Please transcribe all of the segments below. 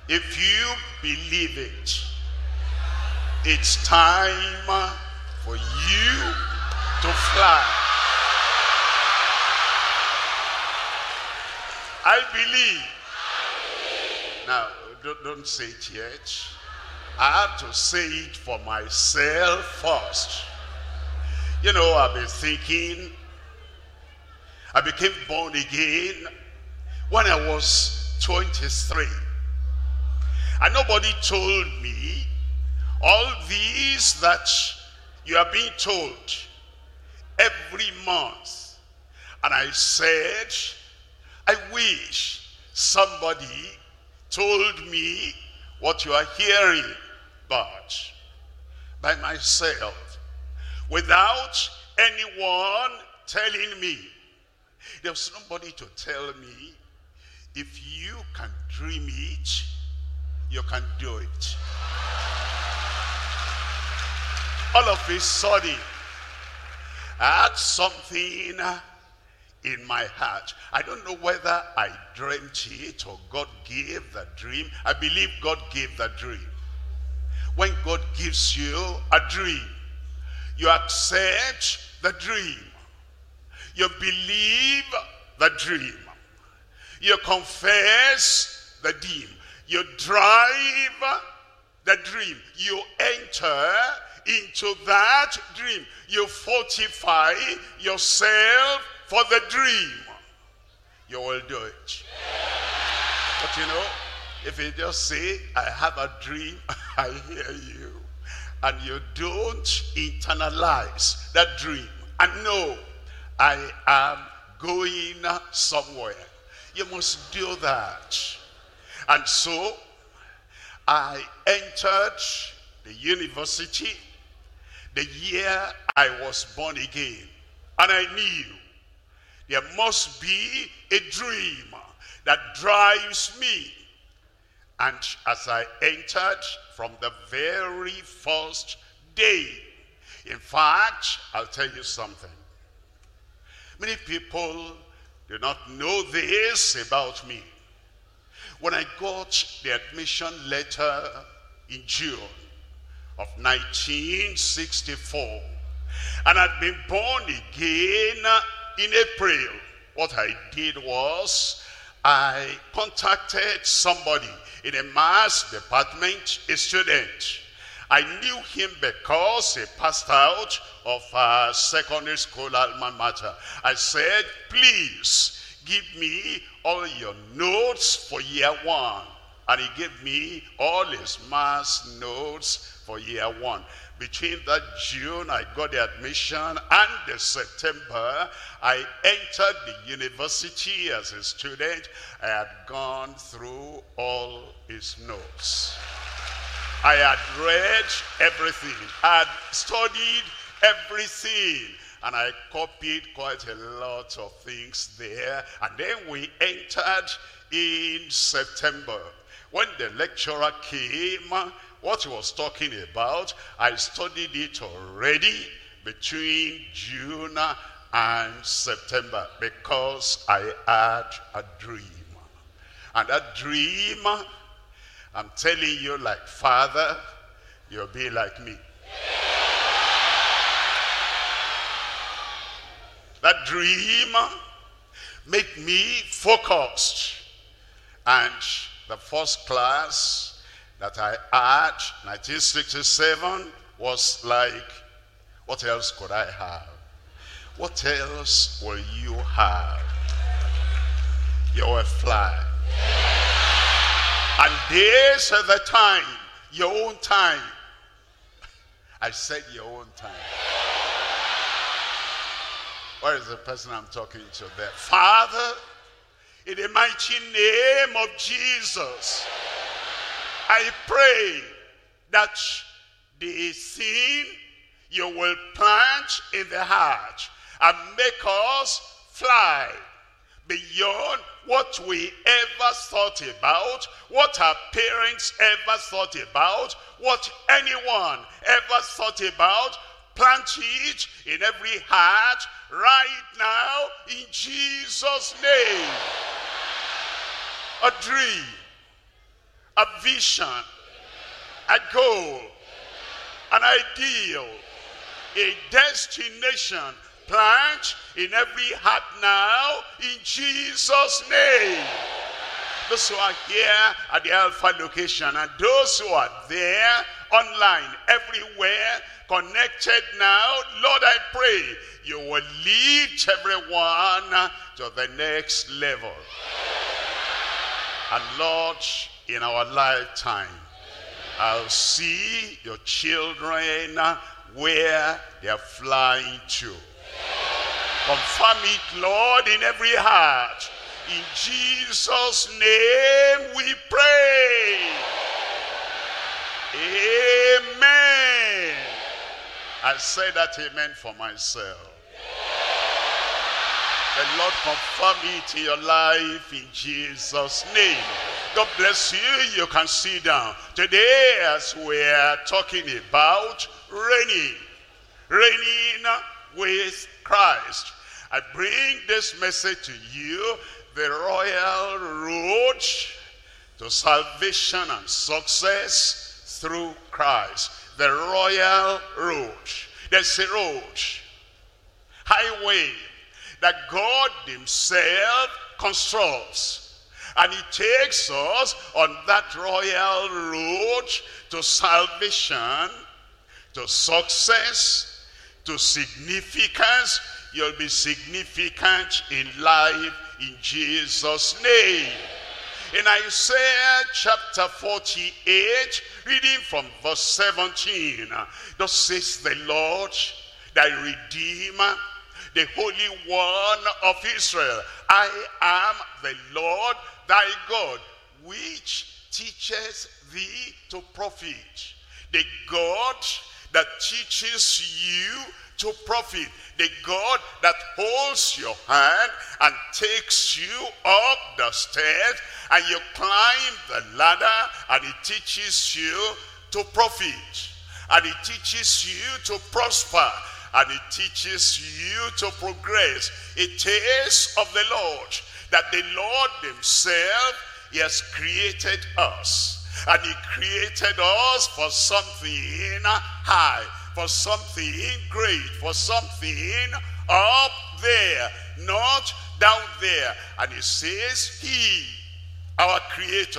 If you believe it, it's time for you to fly. I believe. Now, don't say it yet. I have to say it for myself first. You know, I've been thinking, I became born again when I was 23. And nobody told me all these that you are being told every month. And I said, I wish somebody told me what you are hearing, but by myself, without anyone telling me. There's nobody to tell me, if you can dream it, you can do it. All of a sudden, I had something in my heart. I don't know whether I dreamt it or God gave the dream. I believe God gave the dream. When God gives you a dream, you accept the dream. You believe the dream. You confess the dream. You drive the dream. You enter into that dream. You fortify yourself for the dream. You will do it. But you know, if you just say, I have a dream, I hear you, and you don't internalize that dream, and know, I am going somewhere. You must do that. And so, I entered the university the year I was born again. And I knew there must be a dream that drives me. And as I entered from the very first day, in fact, I'll tell you something. Many people do not know this about me. When I got the admission letter in June of 1964, and I'd been born again in April, what I did was I contacted somebody in a maths department, a student. I knew him because he passed out of a secondary school alma mater. I said, please give me all your notes for year one. And he gave me all his maths notes for year one. Between that June, I got the admission, and the September, I entered the university as a student. I had gone through all his notes. I had read everything. I had studied everything. And I copied quite a lot of things there. And then we entered in September. When the lecturer came, what he was talking about, I studied it already between June and September, because I had a dream. And that dream, I'm telling you, like Father, you'll be like me. That dream made me focused. And the first class that I had, 1967, was like, what else could I have? What else will you have? You will fly. And this is the time, your own time. I said your own time. Where is the person I'm talking to there? Father, in the mighty name of Jesus, I pray that the seed you will plant in the heart and make us fly beyond what we ever thought about, what our parents ever thought about, what anyone ever thought about. Plant it in every heart right now in Jesus' name. A dream. a vision, a goal, an ideal, a destination plant in every heart now, in Jesus' name. Those who are here at the Alpha location and those who are there online, everywhere, connected now, Lord, I pray you will lift everyone to the next level. And Lord, in our lifetime, I'll see your children where they are flying to. Confirm it, Lord, in every heart. In Jesus' name we pray. Amen. I say that amen for myself. The Lord confirm it in your life in Jesus' name. God bless you. You can sit down. Today, as we're talking about reigning with Christ, I bring this message to you, the royal road to salvation and success through Christ. The royal road. There's a road, highway, that God himself constructs. And he takes us on that royal road to salvation, to success, to significance. You'll be significant in life in Jesus' name. In Isaiah chapter 48, reading from verse 17, thus says the Lord, thy Redeemer, the Holy One of Israel. I am the Lord thy God, which teaches thee to profit. The God that teaches you to profit. The God that holds your hand and takes you up the stairs, and you climb the ladder, and he teaches you to profit. And he teaches you to prosper. And he teaches you to progress. It is of the Lord that the Lord himself, he has created us. And he created us for something high, for something great, for something up there, not down there. And he says, he, our creator,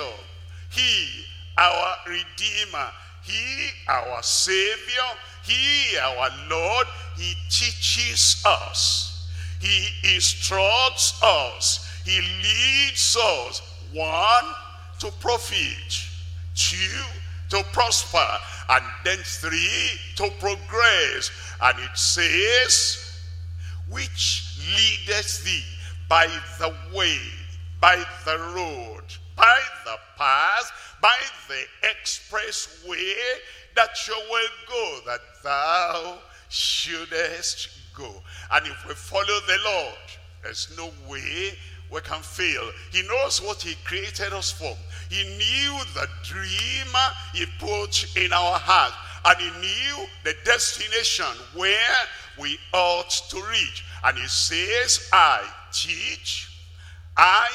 he, our redeemer, he, our savior, he, our Lord, he teaches us. He instructs us. He leads us. 1, to profit. 2, to prosper. And then 3, to progress. And it says, which leadeth thee by the way, by the road, by the path, by the express way that you will go, that thou shouldest go. And if we follow the Lord, there's no way we can fail. He knows what he created us for. He knew the dream he put in our heart, and he knew the destination where we ought to reach. And he says, I teach, I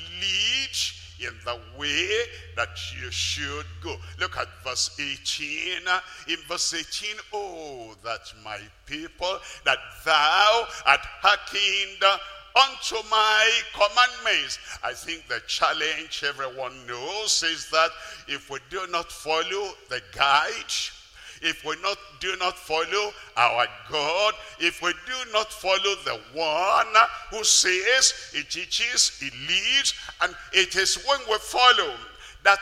lead in the way that you should go. Look at verse 18. In verse 18, oh, that my people, that thou art hearkened unto my commandments. I think the challenge everyone knows is that if we do not follow the guide, if we do not follow our God, if we do not follow the one who says, he teaches, he leads, and it is when we follow that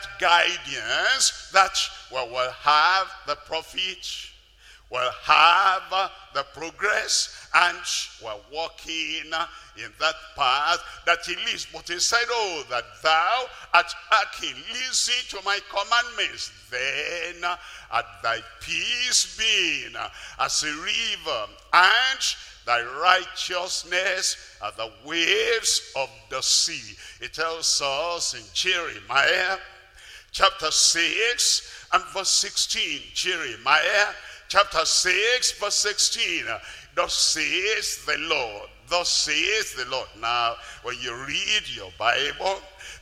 guidance that we will have the profit, we'll have the progress, and we're walking in that path that he leads. But he said, oh, that thou art hearkened, listen to my commandments, then at thy peace being as a river, and thy righteousness are the waves of the sea. It tells us in Jeremiah chapter 6 and verse 16. Jeremiah chapter 6 verse 16. Thus says the Lord. Thus says the Lord. Now, when you read your Bible,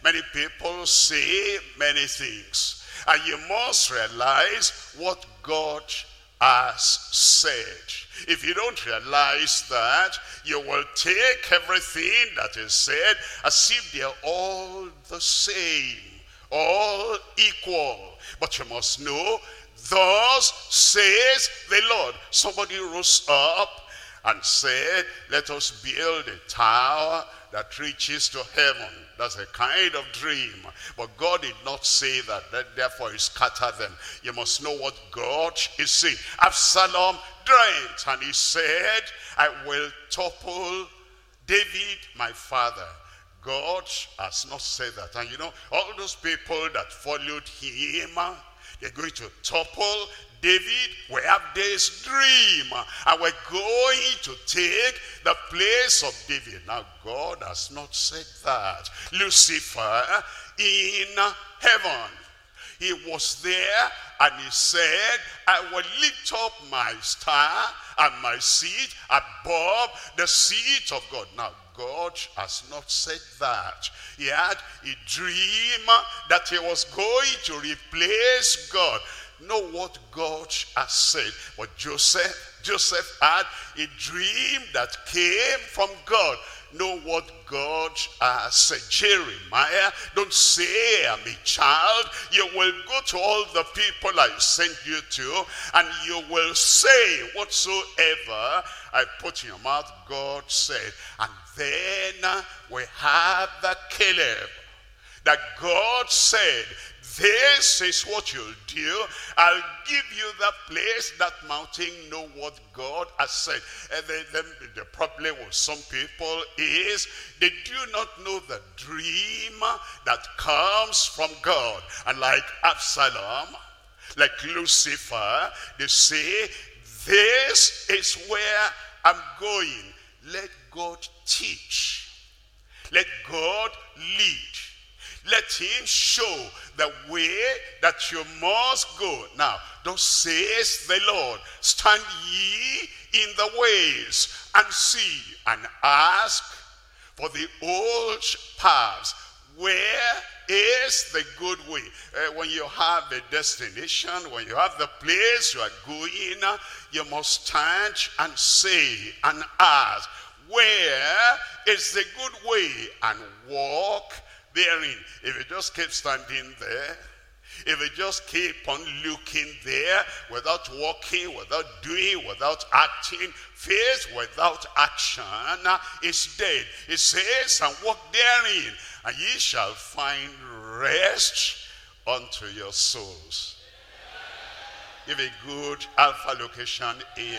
Many people say many things. And you must realize what God has said. If you don't realize that, you will take everything that is said as if they're all the same, all equal. But you must know, thus says the Lord. Somebody rose up and said, let us build a tower that reaches to heaven. That's a kind of dream. But God did not say that. Therefore he scattered them. You must know what God is saying. Absalom dreamt, and he said, I will topple David my father. God has not said that. And you know, all those people that followed him, they're going to topple David. We have this dream, and we're going to take the place of David. Now, God has not said that. Lucifer in heaven, he was there, and he said, I will lift up my star and my seat above the seat of God. Now, God has not said that. He had a dream that he was going to replace God. Know what God has said. But Joseph had a dream that came from God. Know what God has said. Jeremiah, don't say I'm a child. You will go to all the people I sent you to, and you will say whatsoever I put in your mouth, God said. And then we have the Caleb, that God said, this is what you'll do. I'll give you that place, that mountain. Know what God has said. The problem with some people is they do not know the dream that comes from God. And like Absalom, like Lucifer, they say, this is where I'm going. Let God teach. Let God lead. Let him show the way that you must go. Now, thus says the Lord, stand ye in the ways and see and ask for the old paths. Where is the good way? When you have a destination, when you have the place you are going, you must stand and say and ask, where is the good way? And walk therein. If you just keep standing there, if you just keep on looking there without walking, without doing, without acting, faith without action is dead. It says, and walk therein, and ye shall find rest unto your souls. Give a good alpha location, amen.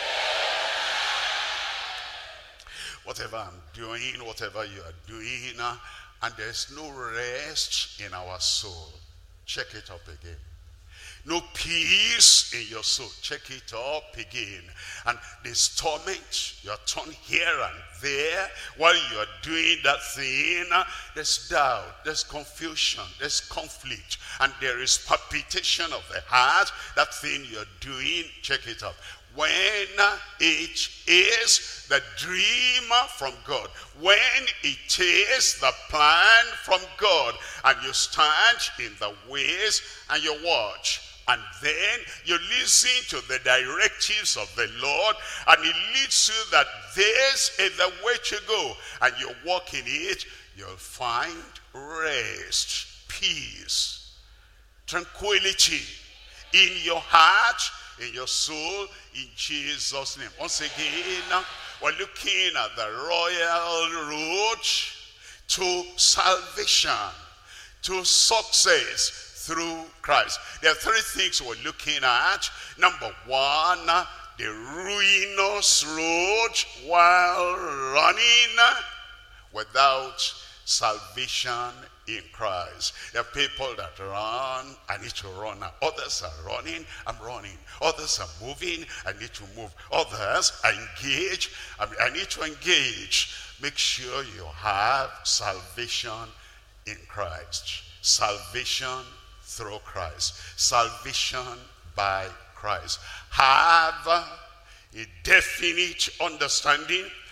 Whatever I'm doing, whatever you are doing, and there's no rest in our soul, check it up again. No peace in your soul, check it up again. And this torment, you're torn here and there while you're doing that thing. There's doubt, there's confusion, there's conflict, and there is palpitation of the heart. That thing you're doing, check it up. When it is the dream from God, when it is the plan from God, and you stand in the ways and you watch, and then you listen to the directives of the Lord, and it leads you that this is the way to go, and you walk in it, you'll find rest, peace, tranquility in your heart, in your soul, in Jesus' name. Once again, we're looking at the royal road to salvation, to success through Christ. There are three things we're looking at. Number one, the ruinous road while running without salvation in Christ. There are people that run, I need to run now. Others are running, I'm running. Others are moving, I need to move. Others are engaged, I need to engage. Make sure you have salvation in Christ. Salvation through Christ. Salvation by Christ. Have a definite understanding,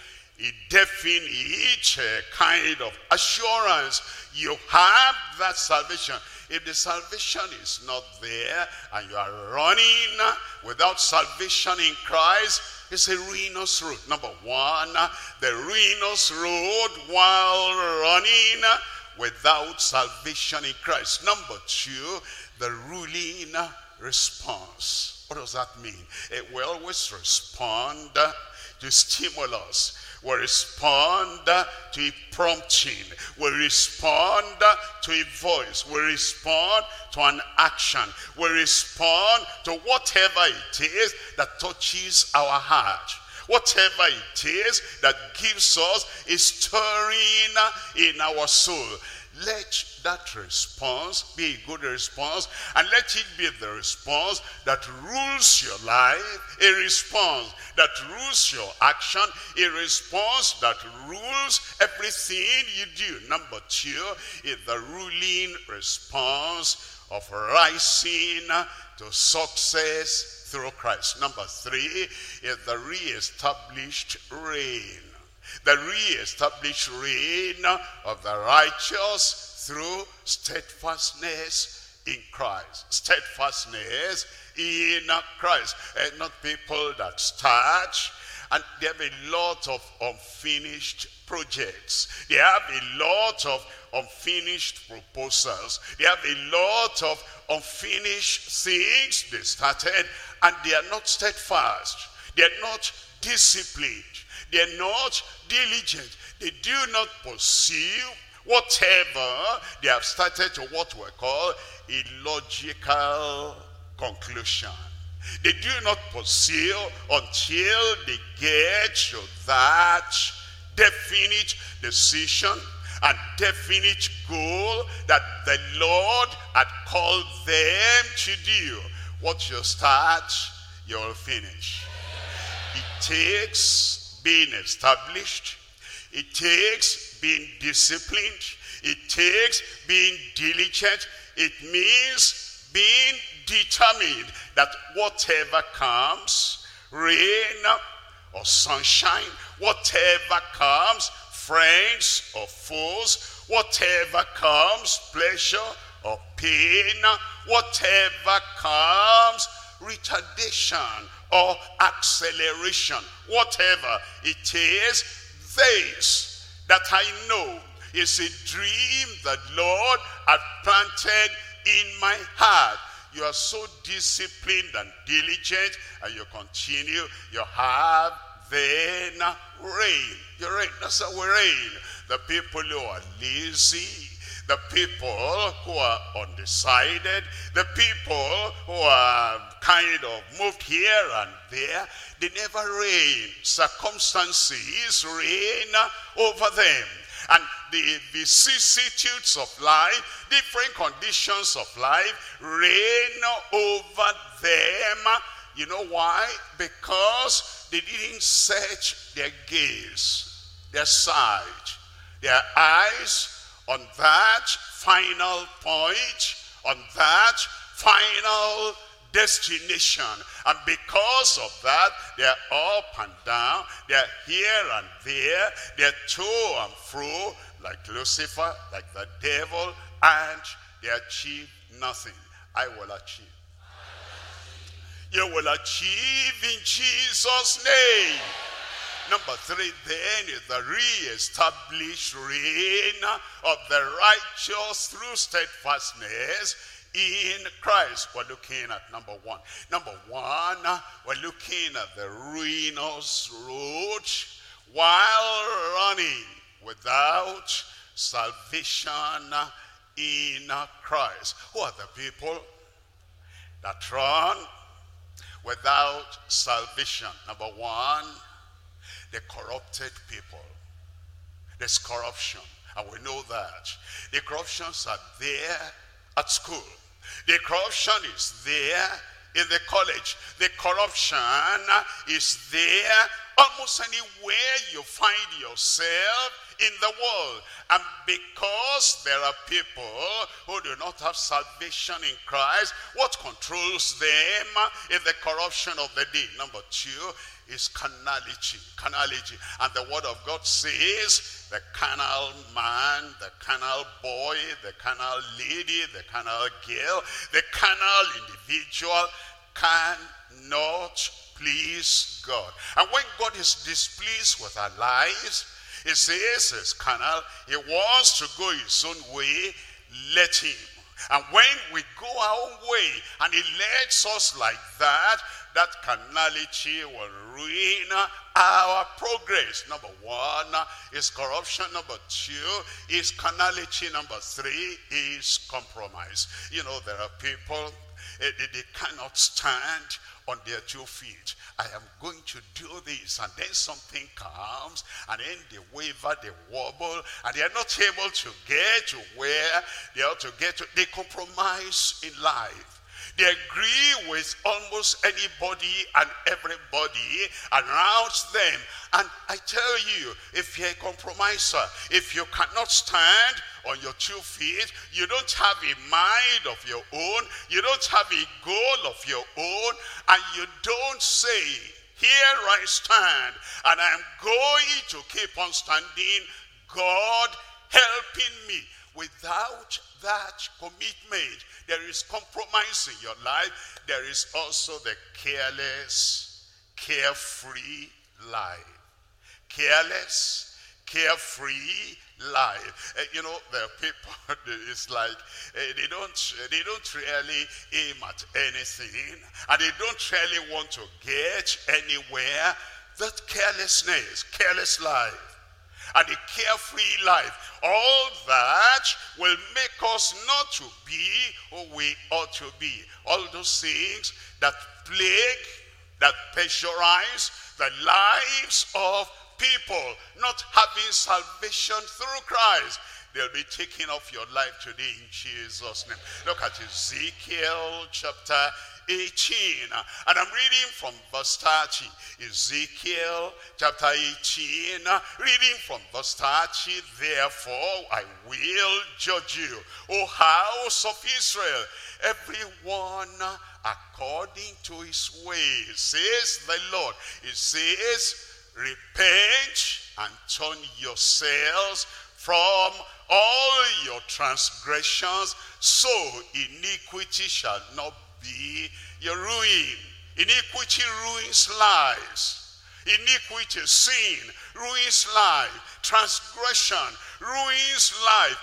a definite kind of assurance. You have that salvation. If the salvation is not there and you are running without salvation in Christ, it's a ruinous road. Number one, the ruinous road while running without salvation in Christ. Number two, the ruling response. What does that mean? It will always respond to stimulus. We respond to a prompting. We respond to a voice. We respond to an action. We respond to whatever it is that touches our heart. Whatever it is that gives us a stirring in our soul. Let that response be a good response, and let it be the response that rules your life, a response that rules your action, a response that rules everything you do. Number two is the ruling response of rising to success through Christ. Number three is the re-established reign. The re-established reign of the righteous through steadfastness in Christ. Steadfastness in Christ. And not people that start and they have a lot of unfinished projects. They have a lot of unfinished proposals. They have a lot of unfinished things they started, and they are not steadfast. They are not disciplined. They are not diligent. They do not pursue whatever they have started to what we call a logical conclusion. They do not pursue until they get to that definite decision and definite goal that the Lord had called them to do. What you start, you'll finish. It takes being established. It takes being disciplined. It takes being diligent. It means being determined that whatever comes, rain or sunshine, whatever comes, friends or foes, whatever comes, pleasure or pain, whatever comes, retardation or acceleration, whatever it is, this that I know is a dream that Lord had planted in my heart. You are so disciplined and diligent, and you continue, you have then reign. You reign. That's how we reign. The people who are lazy, the people who are undecided, the people who are kind of moved here and there, they never reign. Circumstances reign over them. And the vicissitudes of life, different conditions of life, reign over them. You know why? Because they didn't set their gaze, their sight, their eyes on that final point, on that final destination. And because of that, they're up and down, they're here and there, they're to and fro, like Lucifer, like the devil, and they achieve nothing. I will achieve. You will achieve in Jesus' name. Number three then is the re-established reign of the righteous through steadfastness in Christ. We're looking at number one. Number one, we're looking at the ruinous road while running without salvation in Christ. Who are the people that run without salvation? Number one, the corrupted people. There's corruption, and we know that. The corruptions are there at school. The corruption is there in the college. The corruption is there almost anywhere you find yourself in the world. And because there are people who do not have salvation in Christ, what controls them is the corruption of the day. Number two is carnality. And the word of God says the carnal man, the carnal boy, the carnal lady, the carnal girl, the carnal individual cannot please God. And when God is displeased with our lives, he says it's carnal, he wants to go his own way, let him. And when we go our own way and he lets us like that, that carnality will ruin our progress. Number one is corruption. Number two is carnality. Number three is compromise. You know, there are people, they cannot stand on their 2 feet. I am going to do this, and then something comes, and then they waver, they wobble, and they are not able to get to where they ought to get to. They compromise in life. They agree with almost anybody and everybody around them. And I tell you, if you're a compromiser, if you cannot stand on your 2 feet, you don't have a mind of your own, you don't have a goal of your own, and you don't say, here I stand, and I'm going to keep on standing, God helping me. Without that commitment, there is compromise in your life. There is also the careless, carefree life. Careless, carefree life. You know, there are people, it's like they don't really aim at anything, and they don't really want to get anywhere. That carelessness, careless life, and a carefree life, all that will make us not to be who we ought to be. All those things that plague, that pressurize the lives of people not having salvation through Christ, they'll be taken off your life today in Jesus' name. Look at Ezekiel chapter 18, and I'm reading from verse 30. Ezekiel chapter 18, reading from verse 30. Therefore I will judge you, O house of Israel, everyone according to his ways, says the Lord. It says, repent and turn yourselves from all your transgressions, so iniquity shall not be your ruin. Iniquity ruins lives. Iniquity, sin, ruins life. Transgression ruins life.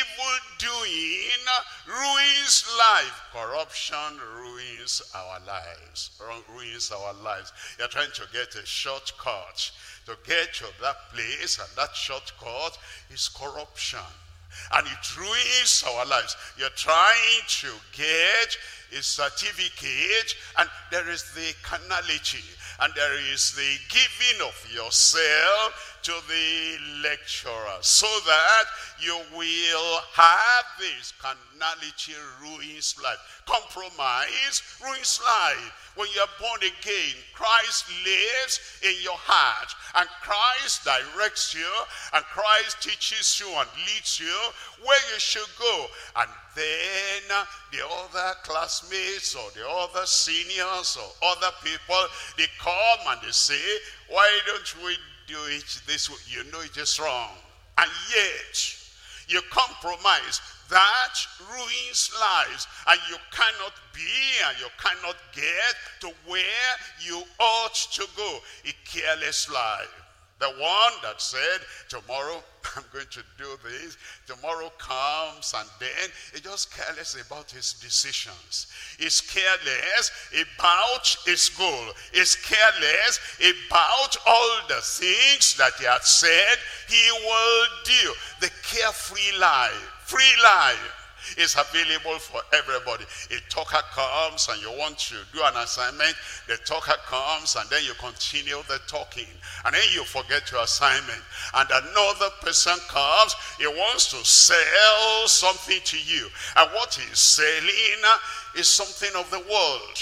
Evil doing ruins life. Corruption ruins our lives. Ruins our lives. You're trying to get a shortcut to get to that place, and that shortcut is corruption. And it ruins our lives. You're trying to get a certificate, and there is the carnality, and there is the giving of yourself to the lecturer, so that you will have this. Carnality ruins life. Compromise ruins life. When you're born again, Christ lives in your heart, and Christ directs you, and Christ teaches you and leads you where you should go. And then the other classmates or the other seniors or other people, they come and they say, why don't we do it this way? You know it is wrong. And yet, you compromise. That ruins lives, and you cannot be and you cannot get to where you ought to go. A careless life. The one that said, tomorrow I'm going to do this. Tomorrow comes, and then he's just careless about his decisions. He's careless about his goal. He's careless about all the things that he had said he will do. The carefree life, free life, is available for everybody. A talker comes and you want to do an assignment. The talker comes and then you continue the talking, and then you forget your assignment. And another person comes, he wants to sell something to you, and what he's selling is something of the world.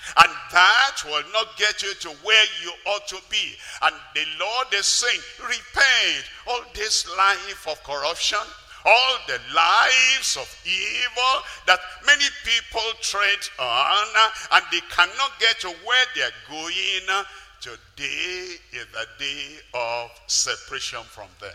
And that will not get you to where you ought to be. And the Lord is saying, repent. All this life of corruption, all the lives of evil that many people tread on, and they cannot get to where they're going, today is the day of separation from them.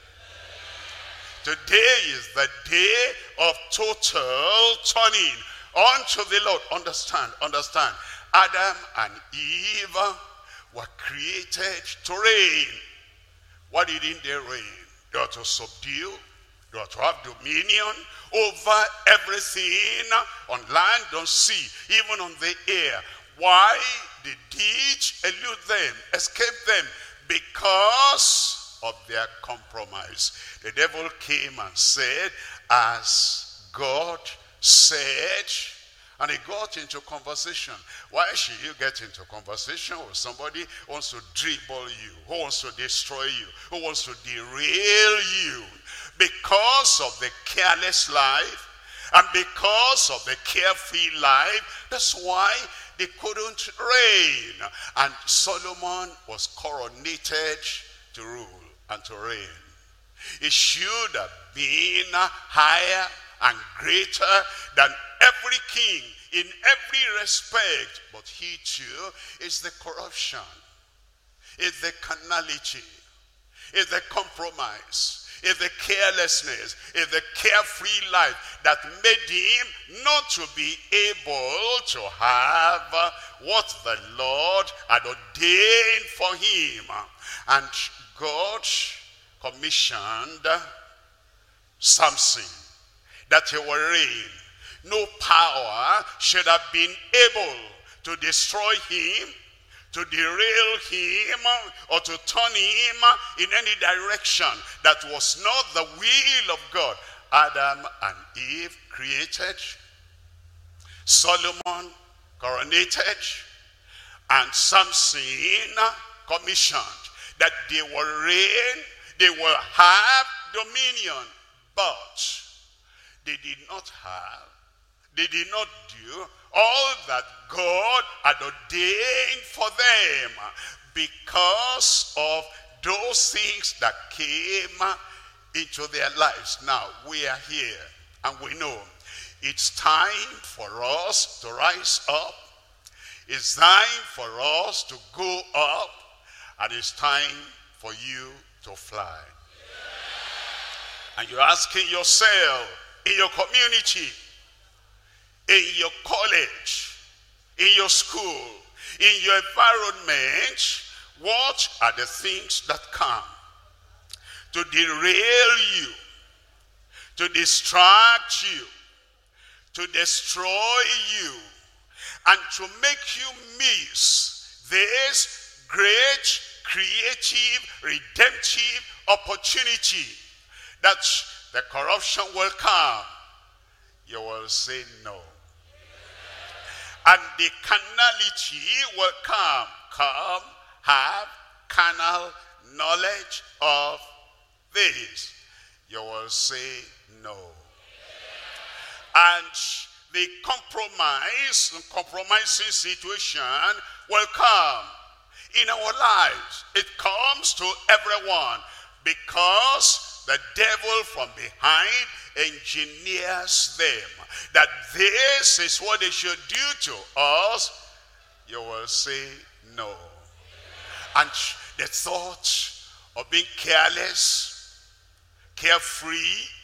Today is the day of total turning unto the Lord. Understand. Adam and Eve were created to reign. Why didn't they reign? They were to subdue. They were to have dominion over everything on land, on sea, even on the air. Why did it elude them, escape them? Because of their compromise. The devil came and said, as God said, and he got into conversation. Why should you get into conversation with somebody who wants to dribble you, who wants to destroy you, who wants to derail you? Because of the careless life and because of the carefree life, that's why they couldn't reign. And Solomon was coronated to rule and to reign. It should have been higher and greater than every king in every respect. But he too is the corruption, is the carnality, is the compromise, is the carelessness, is the carefree life that made him not to be able to have what the Lord had ordained for him. And God commissioned Samson that he will reign. No power should have been able to destroy him, to derail him, or to turn him in any direction that was not the will of God. Adam and Eve created, Solomon coronated, and Samson commissioned that they will reign, they will have dominion. But they did not have, they did not do all that God had ordained for them because of those things that came into their lives. Now, we are here and we know it's time for us to rise up. It's time for us to go up. And it's time for you to fly. And you're asking yourself, in your community, in your college, in your school, in your environment, what are the things that come to derail you, to distract you, to destroy you, and to make you miss this great, creative, redemptive opportunity that the corruption will come? You will say no. And the carnality will come. Come, have carnal knowledge of this. You will say no. And the compromising situation will come in our lives. It comes to everyone because the devil from behind engineers them that this is what they should do to us. You will say no. And the thought of being careless, carefree,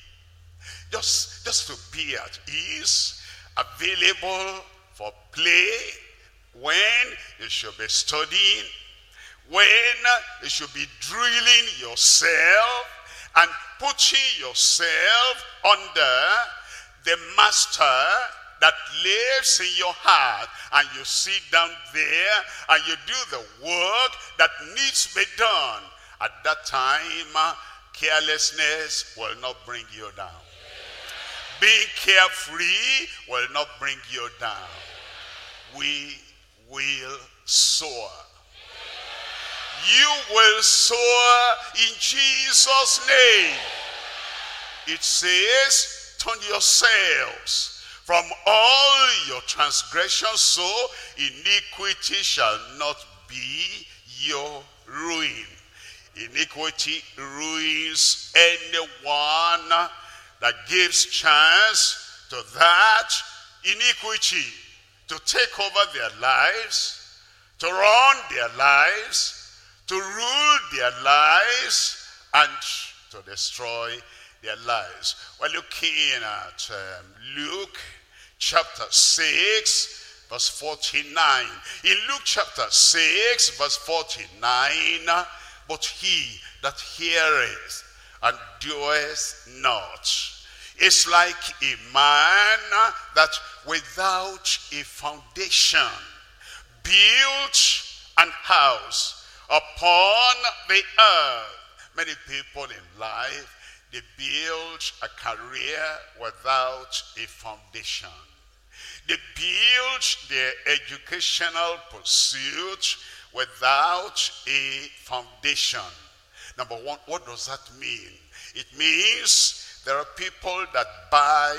just to be at ease, available for play, when you should be studying, when you should be drilling yourself and putting yourself under the master that lives in your heart, and you sit down there and you do the work that needs to be done. At that time, carelessness will not bring you down. Being carefree will not bring you down. We will soar. You will soar in Jesus' name. It says, turn yourselves from all your transgressions, so iniquity shall not be your ruin. Iniquity ruins anyone that gives chance to that iniquity to take over their lives, to run their lives, to rule their lives, and to destroy their lives. We're looking at Luke chapter 6, verse 49. In Luke chapter 6, verse 49, but he that heareth and doeth not is like a man that without a foundation built an house upon the earth. Many people in life, they build a career without a foundation. They build their educational pursuit without a foundation. Number one, what does that mean? It means there are people that buy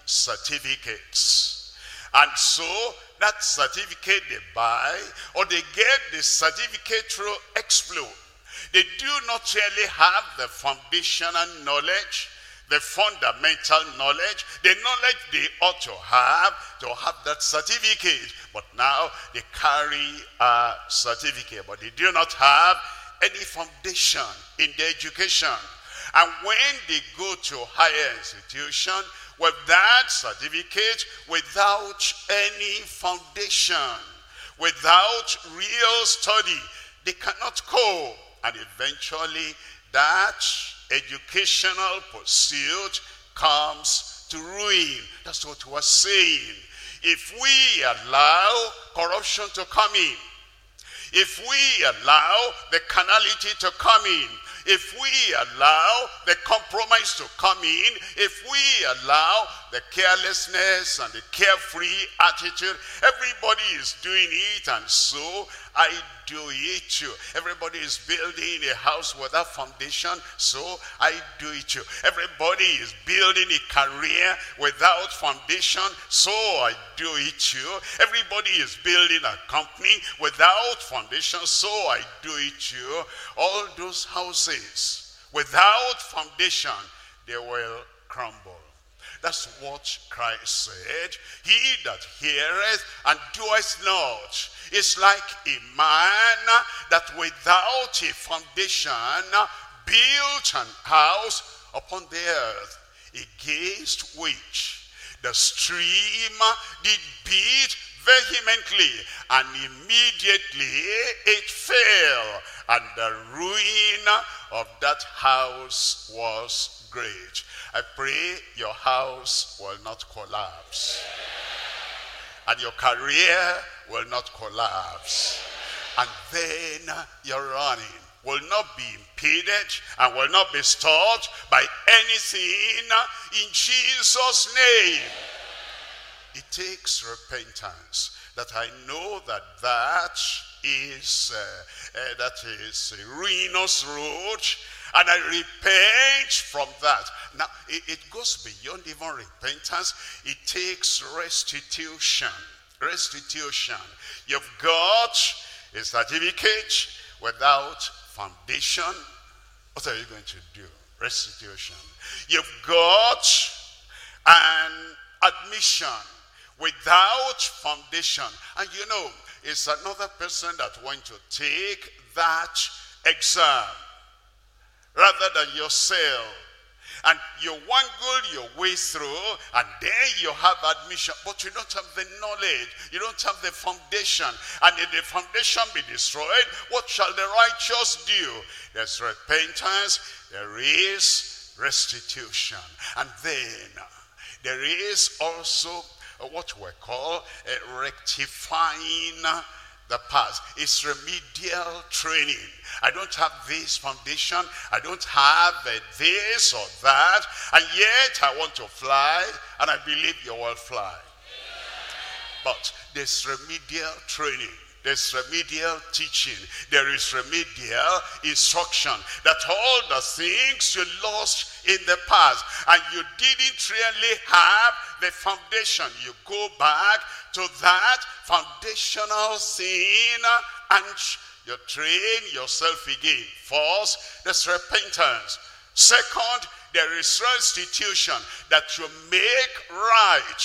certificates. And so that certificate they buy, or they get the certificate through Explo. They do not really have the foundational knowledge, the fundamental knowledge, the knowledge they ought to have that certificate. But now they carry a certificate, but they do not have any foundation in their education. And when they go to higher institution with that certificate, without any foundation, without real study, they cannot cope. And eventually that educational pursuit comes to ruin. That's what we're saying. If we allow corruption to come in, if we allow the carnality to come in, if we allow the compromise to come in, if we allow the carelessness and the carefree attitude, everybody is doing it, and so I do it too. Everybody is building a house without foundation, so I do it too. Everybody is building a career without foundation, so I do it too. Everybody is building a company without foundation, so I do it too. All those houses without foundation, they will crumble. That's what Christ said. He that heareth and doeth not is like a man that without a foundation built an house upon the earth, against which the stream did beat vehemently, and immediately it fell, and the ruin of that house was great. I pray your house will not collapse, and your career will not collapse, and then your running will not be impeded and will not be stopped by anything in Jesus' name. It takes repentance. That I know that is a ruinous road, and I repent from that. Now, it goes beyond even repentance. It takes restitution. Restitution. You've got a certificate without foundation. What are you going to do? Restitution. You've got an admission without foundation. And you know, it's another person that went to take that exam rather than yourself. And you wangle your way through, and then you have admission, but you don't have the knowledge, you don't have the foundation. And if the foundation be destroyed, what shall the righteous do? There's repentance, there is restitution, and then there is also what we call rectifying the past. It's remedial training. I don't have this foundation, I don't have this or that, and yet I want to fly, and I believe you will fly. But there's remedial training. There's remedial teaching. There is remedial instruction. That all the things you lost in the past and you didn't really have the foundation, you go back to that foundational thing and you train yourself again. First, there's repentance. Second, there is restitution, that you make right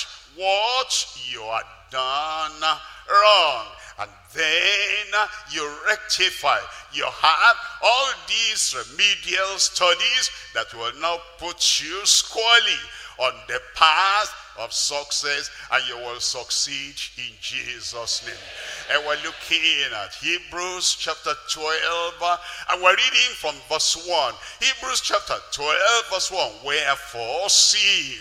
what you had done wrong. And then you rectify. You have all these remedial studies that will now put you squarely on the path of success, and you will succeed in Jesus' name. And we're looking at Hebrews chapter 12, and we're reading from verse 1. Hebrews chapter 12, verse 1. Wherefore, seeing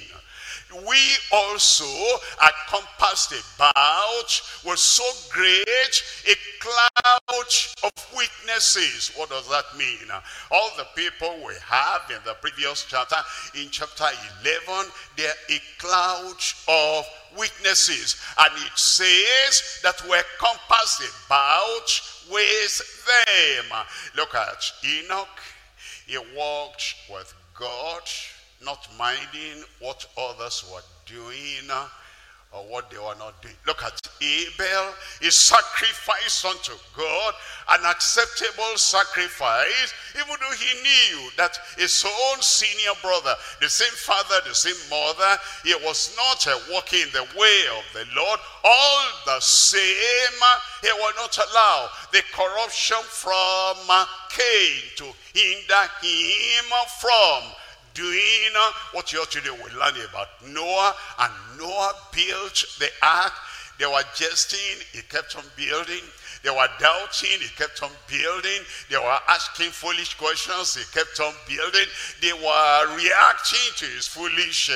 we also are compassed about with so great a cloud of witnesses. What does that mean? All the people we have in the previous chapter, in chapter 11, they're a cloud of witnesses. And it says that we're compassed about with them. Look at Enoch. He walked with God, not minding what others were doing or what they were not doing. Look at Abel. He sacrificed unto God an acceptable sacrifice, even though he knew that his own senior brother, the same father, the same mother, he was not walking in the way of the Lord. All the same, he will not allow the corruption from Cain to hinder him from doing what you ought to do. We learn about Noah, and Noah built the ark. They were jesting, he kept on building. They were doubting, he kept on building. They were asking foolish questions, he kept on building. They were reacting to his foolish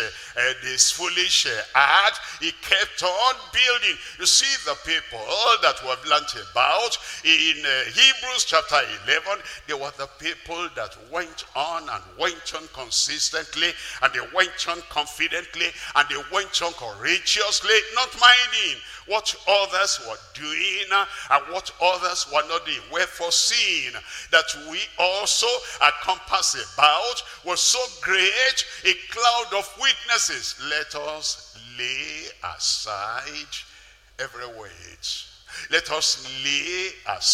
act. He kept on building. You see the people that we've learned about in Hebrews chapter 11, they were the people that went on and went on consistently, and they went on confidently, and they went on courageously, not minding what others were doing and what others were not doing. Wherefore, seeing that we also are compassed about with so great a cloud of witnesses, let us lay aside every weight. Let us lay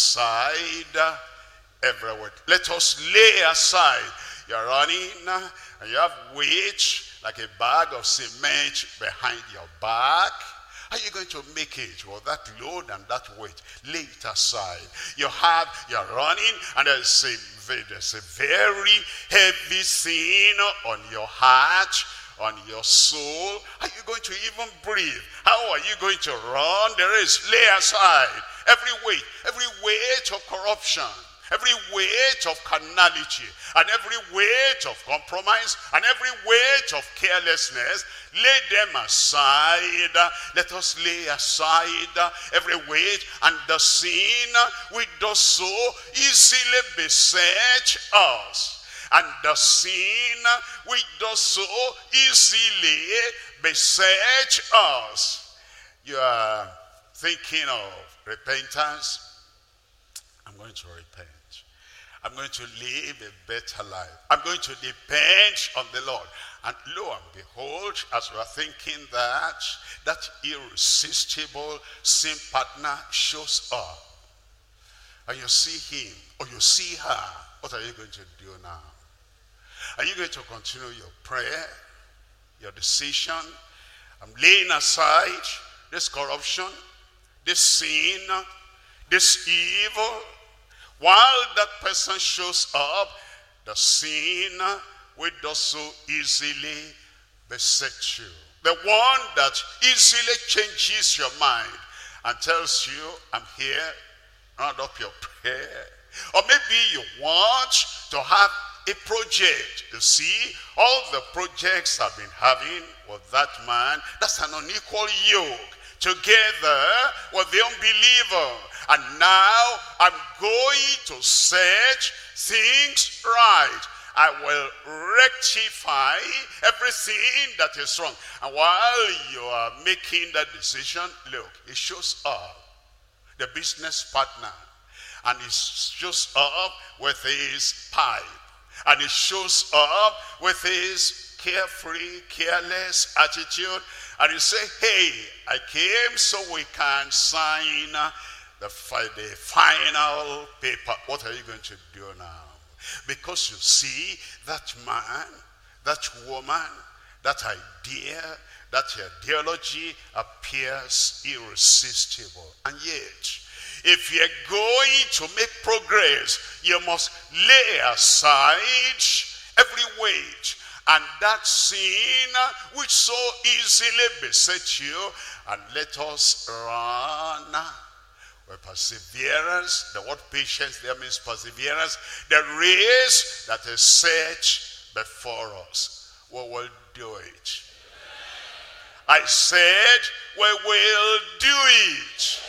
aside every weight. Let us lay aside. You're running and you have weight like a bag of cement behind your back. Are you going to make it with that load and that weight? Lay it aside. You're running, and there's a very heavy thing on your heart, on your soul. Are you going to even breathe? How are you going to run? There is, lay aside every weight of corruption, every weight of carnality, and every weight of compromise, and every weight of carelessness. Lay them aside. Let us lay aside every weight and the sin which does so easily beset us. And the sin which does so easily beset us. You are thinking of repentance. I'm going to repent. I'm going to live a better life. I'm going to depend on the Lord. And lo and behold, as we are thinking that irresistible sin partner shows up. And you see him or you see her. What are you going to do now? Are you going to continue your prayer, your decision? I'm laying aside this corruption, this sin, this evil. While that person shows up, the sin which does so easily beset you. The one that easily changes your mind and tells you, I'm here, round up your prayer. Or maybe you want to have a project. You see, all the projects I've been having with that man, that's an unequal yoke together with the unbeliever. And now I'm going to set things right. I will rectify everything that is wrong. And while you are making that decision, look, it shows up. the business partner, and he shows up with his pipe, and he shows up with his carefree, careless attitude, and you say, hey, I came so we can sign the final paper. What are you going to do now? Because you see, that man, that woman, that idea, that ideology appears irresistible. And yet, if you're going to make progress, you must lay aside every weight and that sin which so easily besets you, and let us run with perseverance. The word patience there means perseverance. The race that is set before us. We will do it. I said we will do it.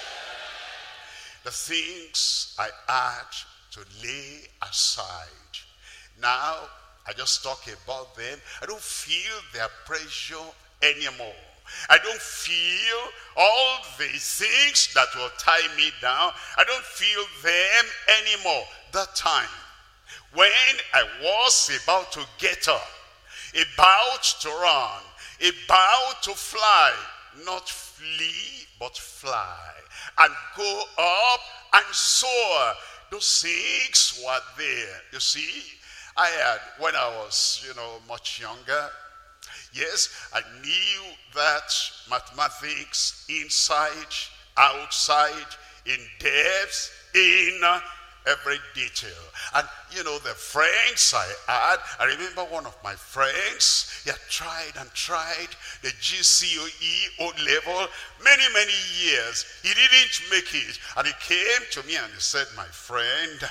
The things I had to lay aside. Now, I just talk about them. I don't feel their pressure anymore. I don't feel all the things that will tie me down. I don't feel them anymore. That time, when I was about to get up, about to run, about to fly, not flee, but fly, and go up and soar. Those things were there. You see, I had, when I was, much younger, yes, I knew that mathematics inside, outside, in depth, in every detail. And the friends I had, I remember one of my friends, he had tried and tried the GCE O-level many years. He didn't make it. And he came to me and he said, my friend,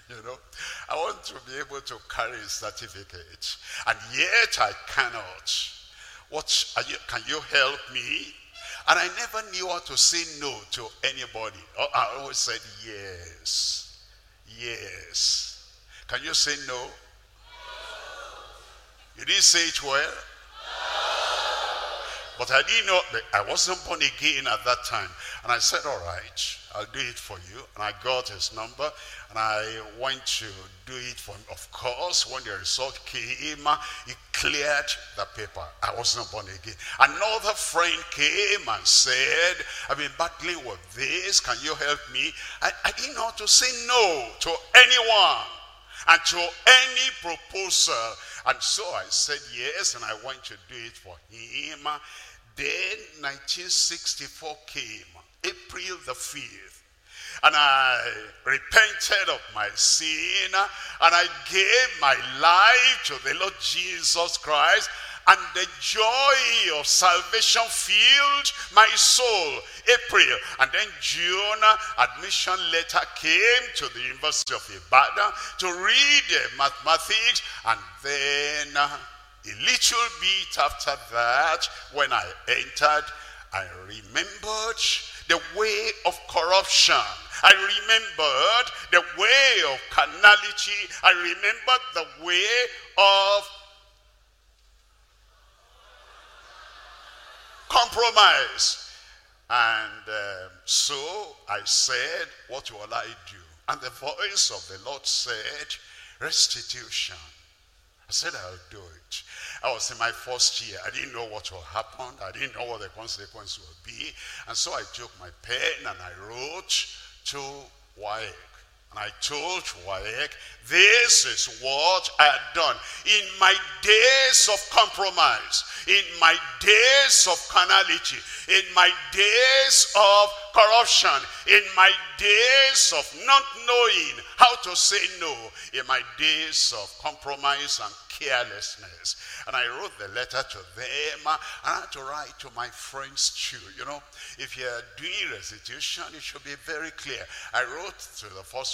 I want to be able to carry a certificate, and yet I cannot. Can you help me? And I never knew how to say no to anybody. I always said yes. Yes. Can you say no? You didn't say it well? But I didn't know, I wasn't born again at that time. And I said, all right, I'll do it for you. And I got his number, and I went to do it for him. Of course, when the result came, he cleared the paper. I wasn't born again. Another friend came and said, I've been battling with this. Can you help me? I didn't know how to say no to anyone and to any proposal. And so I said yes, and I went to do it for him. Then 1964 came, April the 5th. And I repented of my sin, and I gave my life to the Lord Jesus Christ, and the joy of salvation filled my soul. April. And then June, admission letter came to the University of Ibadan to read mathematics. And then a little bit after that, when I entered, I remembered the way of corruption. I remembered the way of carnality. I remembered the way of compromise. And so I said, what will I do? And the voice of the Lord said, restitution. I said, I'll do it. I was in my first year. I didn't know what will happen. I didn't know what the consequence will be. And so I took my pen and I wrote to WAEC. And I told WAEC, this is what I had done. In my days of compromise, in my days of carnality, in my days of corruption, in my days of not knowing how to say no, in my days of compromise and carelessness. And I wrote the letter to them, and I had to write to my friends too. If you're doing restitution, it should be very clear. I wrote to the first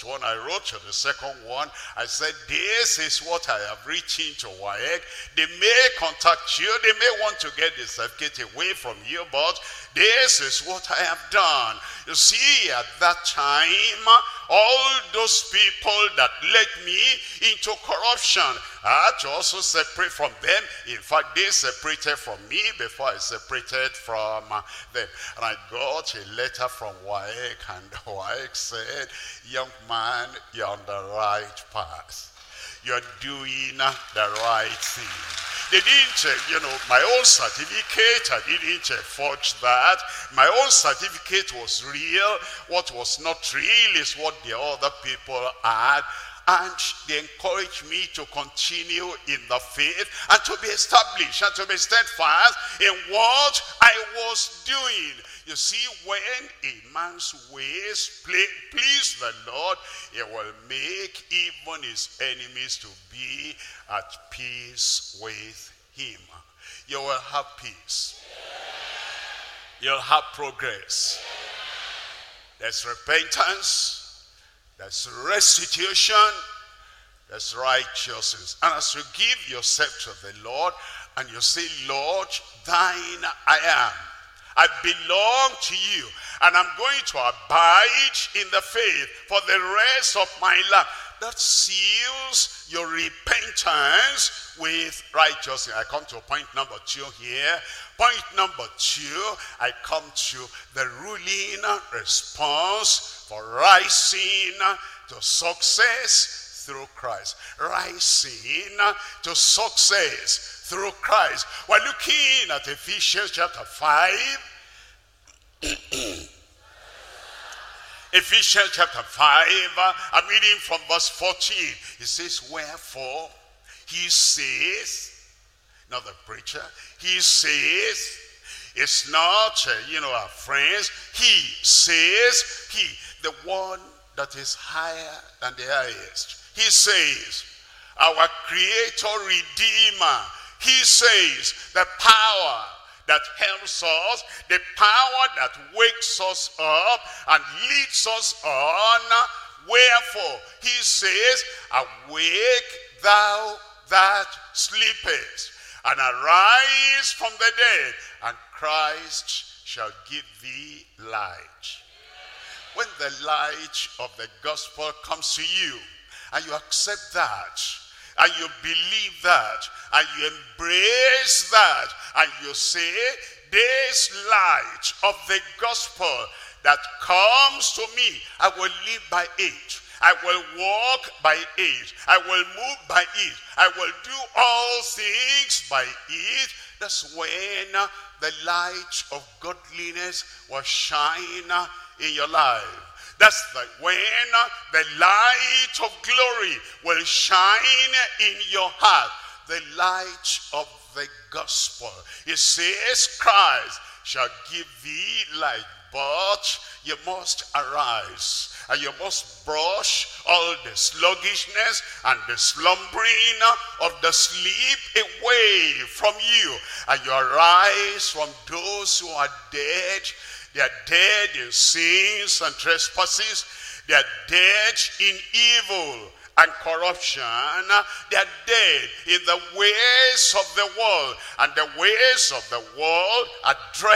one, I wrote to the second one. I said, this is what I have written to WAEC. They may contact you. They may want to get the certificate away from you, but this is what I have done. You see, at that time, all those people that led me into corruption, I had to also separate from them. In fact, they separated from me before I separated from them. And I got a letter from WAEC, and WAEC said, young man, you're on the right path. You're doing the right thing. They didn't, my own certificate, I didn't forge that. My own certificate was real. What was not real is what the other people had. And they encouraged me to continue in the faith and to be established and to be steadfast in what I was doing. You see, when a man's ways please the Lord, he will make even his enemies to be at peace with him. You will have peace. You'll have progress. There's repentance. There's restitution. There's righteousness. And as you give yourself to the Lord and you say, Lord, thine I am. I belong to you, and I'm going to abide in the faith for the rest of my life. That seals your repentance with righteousness. I come to point number 2 here. Point number 2, I come to the ruling response for rising to success through Christ. Rising to success through Christ. We're looking at Ephesians chapter 5. Ephesians chapter 5, I'm reading from verse 14. It says, wherefore, he says, not the preacher, he says, it's not, our friends, he says, he, the one that is higher than the highest. He says, our creator, redeemer. He says, the power that helps us, the power that wakes us up and leads us on. Wherefore, he says, awake thou that sleepest, and arise from the dead, and Christ shall give thee light. When the light of the gospel comes to you, and you accept that, and you believe that, and you embrace that, and you say, this light of the gospel that comes to me, I will live by it. I will walk by it. I will move by it. I will do all things by it. That's when the light of godliness will shine in your life. That's when the light of glory will shine in your heart. The light of the gospel. It says, Christ shall give thee light, but you must arise. And you must brush all the sluggishness and the slumbering of the sleep away from you. And you arise from those who are dead. They are dead in sins and trespasses. They are dead in evil and corruption. They are dead in the ways of the world. And the ways of the world are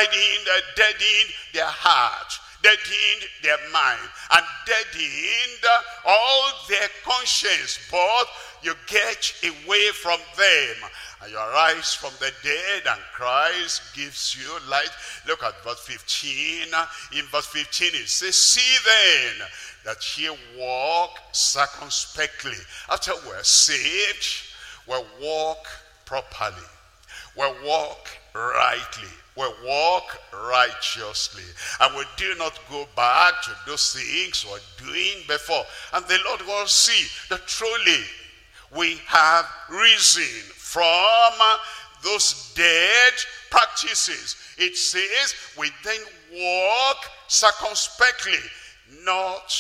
deadening their heart, deadened their mind, and deadened all their conscience. But you get away from them, and you arise from the dead, and Christ gives you light. Look at verse 15. In verse 15 it says, see then that ye walk circumspectly. After we're saved, we walk properly. We walk rightly. We walk righteously. And we do not go back to those things we were doing before. And the Lord will see that truly we have risen from those dead practices. It says we then walk circumspectly, not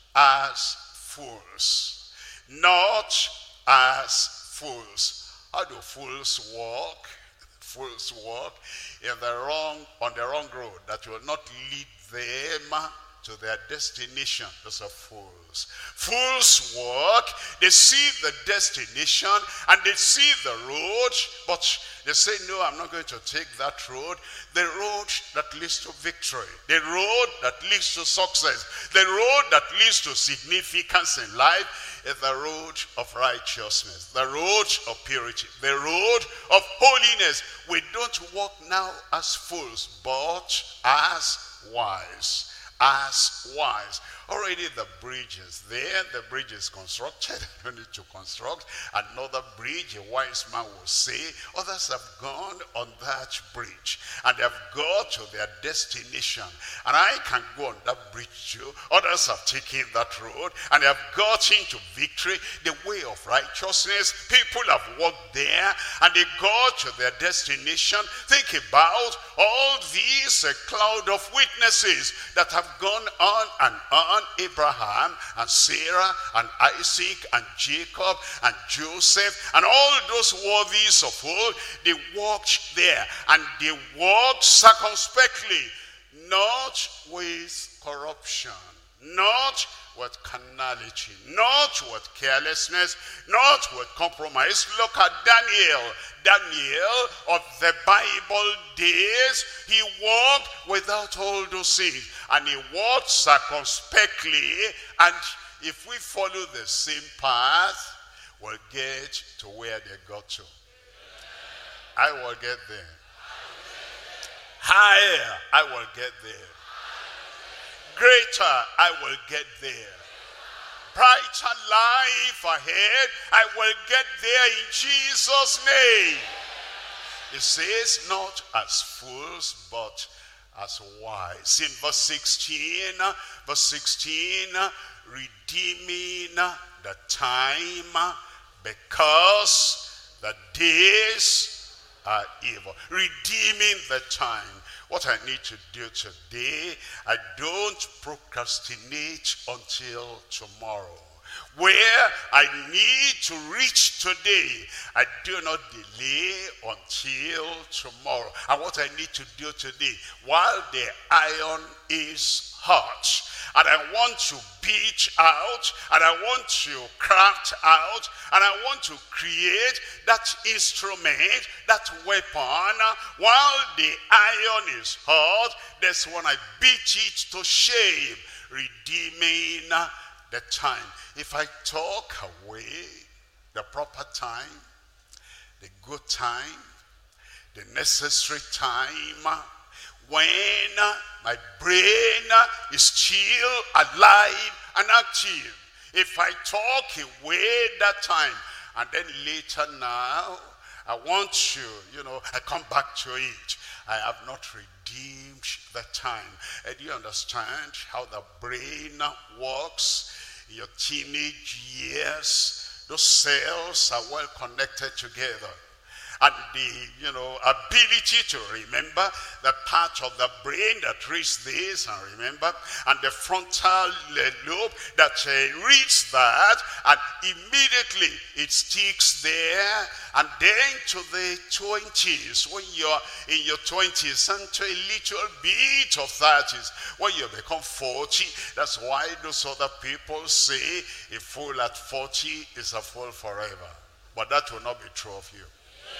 as fools. Not as fools. How do fools walk? Fools walk on the wrong road that will not lead them to their destination. Those are fools. Fools walk, they see the destination and they see the road, but they say, no, I'm not going to take that road. The road that leads to victory, the road that leads to success, the road that leads to significance in life is the road of righteousness, the road of purity, the road of holiness. We don't walk now as fools, but as wise. As wise. Already the bridge is there. The bridge is constructed. You don't need to construct another bridge. A wise man will say, others have gone on that bridge and they have got to their destination, and I can go on that bridge too. Others have taken that road and they have got into victory, the way of righteousness. People have walked there and they got to their destination. Think about all these cloud of witnesses that have gone on and on. Abraham and Sarah and Isaac and Jacob and Joseph and all those worthies of old, they walked there and they walked circumspectly, not with corruption, not with carnality, not with carelessness, not with compromise. Look at Daniel. Daniel of the Bible days, he walked without all those things, and he walked circumspectly. And if we follow the same path, we'll get to where they got to. I will get there. Higher, I will get there. Greater, I will get there. Brighter life ahead, I will get there in Jesus' name. It says, not as fools, but as wise. In verse 16, redeeming the time, because the days are evil. Redeeming the time. What I need to do today, I don't procrastinate until tomorrow. Where I need to reach today, I do not delay until tomorrow. And what I need to do today, while the iron is hot, and I want to beat out, and I want to craft out, and I want to create that instrument, that weapon, while the iron is hot, that's when I beat it to shape, redeeming the time. If I talk away the proper time, the good time, the necessary time, when my brain is still alive and active, if I talk away that time, and then later now, I want to, I come back to it. I have not redeemed the time. And do you understand how the brain works? In your teenage years, those cells are well connected together. And the, ability to remember, the part of the brain that reads this and remember, and the frontal lobe that reads that, and immediately it sticks there. And then to the 20s, when you're in your 20s, and to a little bit of 30s, when you become 40, that's why those other people say a fool at 40 is a fool forever. But that will not be true of you.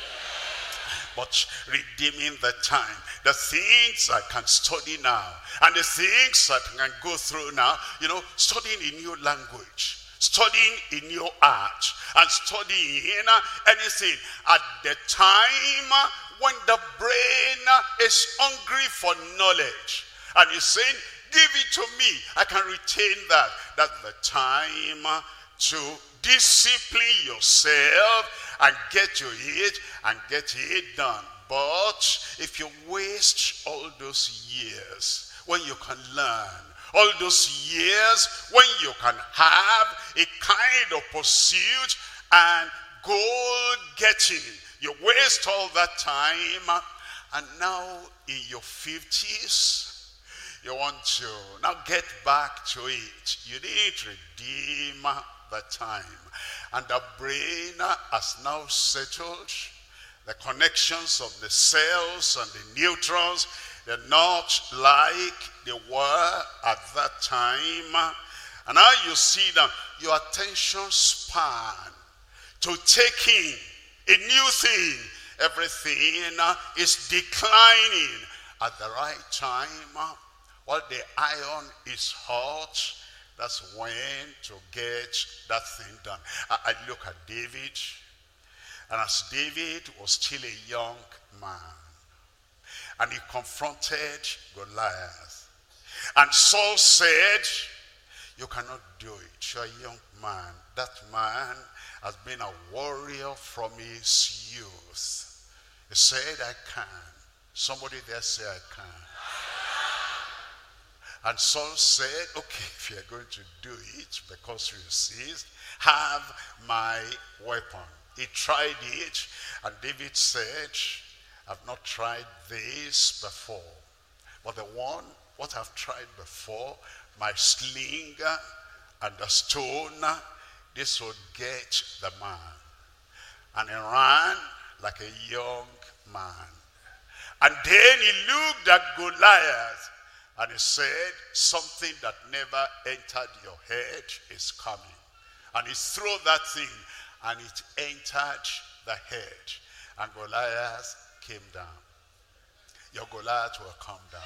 But redeeming the time, the things I can study now, and the things I can go through now, studying a new language, studying a new art, and studying anything at the time when the brain is hungry for knowledge. And he's saying, give it to me, I can retain that. That's the time to discipline yourself and get to it and get it done. But if you waste all those years when you can learn, all those years when you can have a kind of pursuit and goal getting, you waste all that time, and now in your 50s, you want to now get back to it. You need to redeem the time. And the brain has now settled the connections of the cells and the neutrons. They're not like they were at that time. And now you see that your attention span to take in a new thing, everything is declining at the right time. While the iron is hot, that's when to get that thing done. I look at David, and as David was still a young man, and he confronted Goliath, and Saul said, you cannot do it. You're a young man. That man has been a warrior from his youth. He said, I can. Somebody there say, I can. And Saul said, okay, if you're going to do it because you insist, have my weapon. He tried it, and David said, I've not tried this before. But what I've tried before, my sling and the stone, this would get the man. And he ran like a young man. And then he looked at Goliath, and he said, something that never entered your head is coming. And he threw that thing, and it entered the head. And Goliath came down. Your Goliath will come down.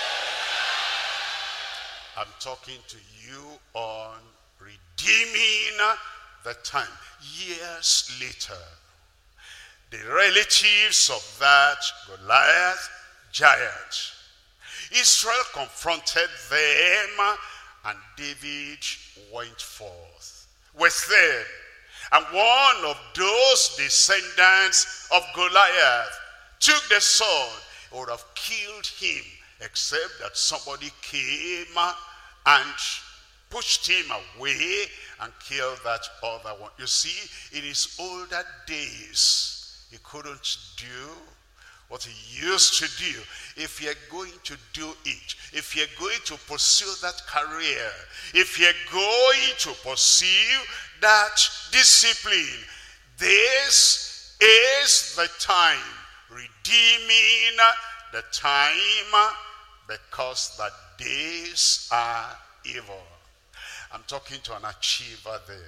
I'm talking to you on redeeming the time. Years later, the relatives of that Goliath giant, Israel confronted them, and David went forth with them. And one of those descendants of Goliath took the sword. He would have killed him, except that somebody came and pushed him away and killed that other one. You see, in his older days, he couldn't do what he used to do. If you're going to do it, if you're going to pursue that career, if you're going to pursue that discipline, this is the time, redeeming the time, because the days are evil. I'm talking to an achiever there.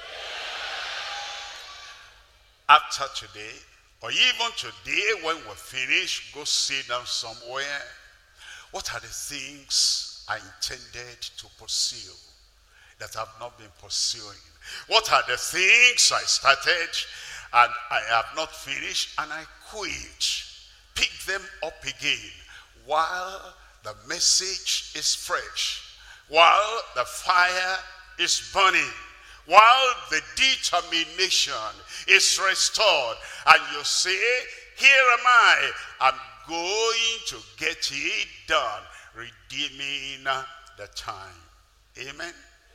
After today, or even today when we finish, go sit down somewhere. What are the things I intended to pursue that I've not been pursuing? What are the things I started and I have not finished and I quit? Pick them up again while the message is fresh, while the fire is burning, while the determination is restored, and you say, here am I, I'm going to get it done, redeeming the time. Amen? Amen.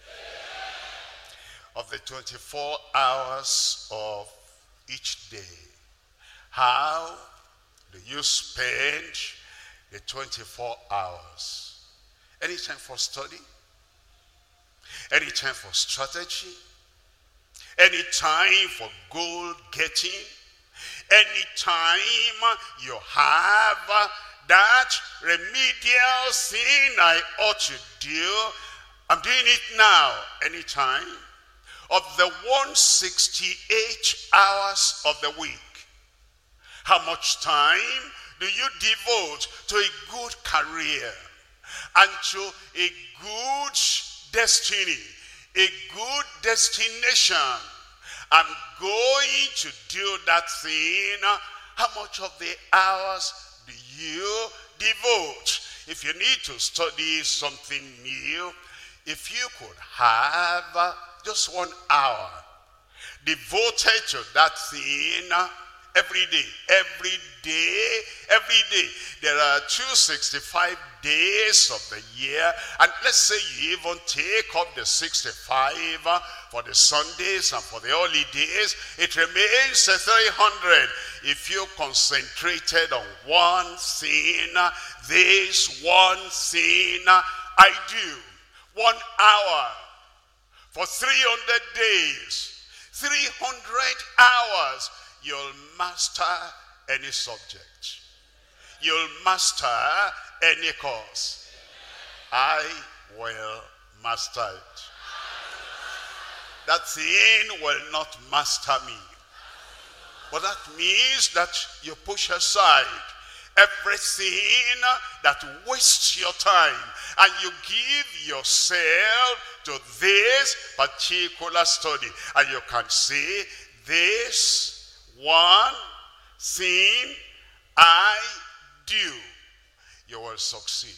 Of the 24 hours of each day, how do you spend the 24 hours? Any time for study? Any time for strategy? Any time for goal getting? Any time you have that remedial thing I ought to do, I'm doing it now. Any time. Of the 168 hours of the week, how much time do you devote to a good career and to a good destiny, a good destination? I'm going to do that thing. How much of the hours do you devote? If you need to study something new, if you could have just 1 hour devoted to that thing every day. There are 265 days of the year, and let's say you even take up the 65 for the Sundays and for the holidays, it remains 300. If you concentrated on one thing, this one thing I do, 1 hour for 300 days, 300 hours, you'll master any subject. You'll master any cause, I will master it. That thing will not master me. But that means that you push aside everything that wastes your time, and you give yourself to this particular study. And you can say, this one thing I do, you will succeed.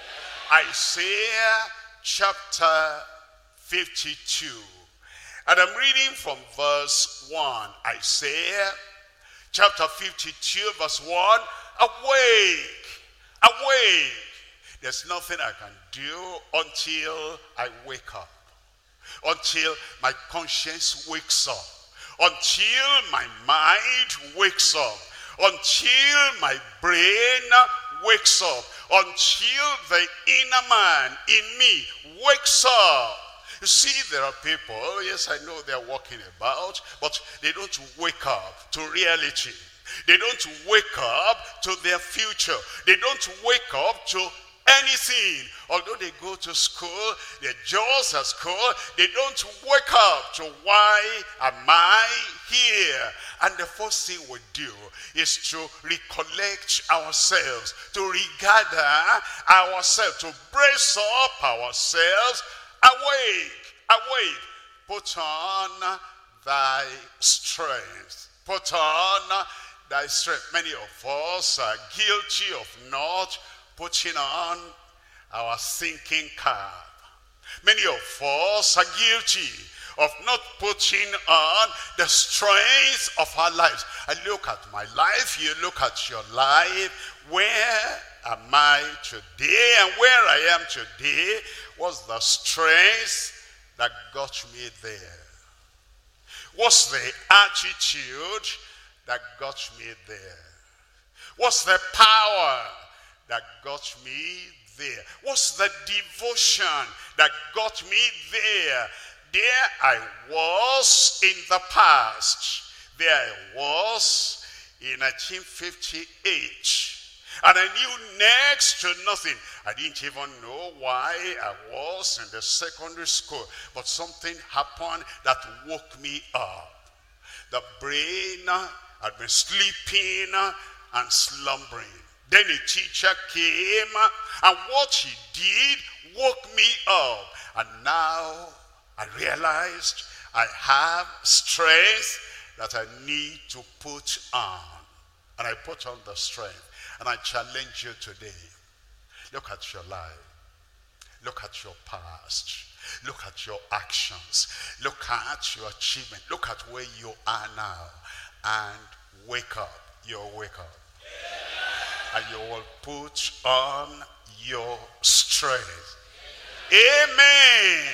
Isaiah chapter 52. And I'm reading from verse 1. Isaiah chapter 52 verse 1. Awake, awake. There's nothing I can do until I wake up. Until my conscience wakes up. Until my mind wakes up. Until my brain wakes up. Until the inner man in me wakes up. You see, there are people, yes, I know they're walking about, but they don't wake up to reality. They don't wake up to their future. They don't wake up to anything. Although they go to school, they're just at school, they don't wake up to why am I here? And the first thing we do is to recollect ourselves, to regather ourselves, to brace up ourselves. Awake, awake, put on thy strength. Put on thy strength. Many of us are guilty of not putting on our thinking cap. Many of us are guilty of not putting on the strength of our lives. I look at my life, you look at your life. Where am I today? And where I am today was the strength that got me there. What's the attitude that got me there? What's the power that got me there? What's the devotion that got me there? There I was in the past. There I was in 1958. And I knew next to nothing. I didn't even know why I was in the secondary school. But something happened that woke me up. The brain had been sleeping and slumbering. Then a teacher came, and what he did woke me up. And now I realized I have strength that I need to put on. And I put on the strength. And I challenge you today. Look at your life. Look at your past. Look at your actions. Look at your achievement. Look at where you are now. And wake up. You'll wake up. And you will put on your strength. Amen.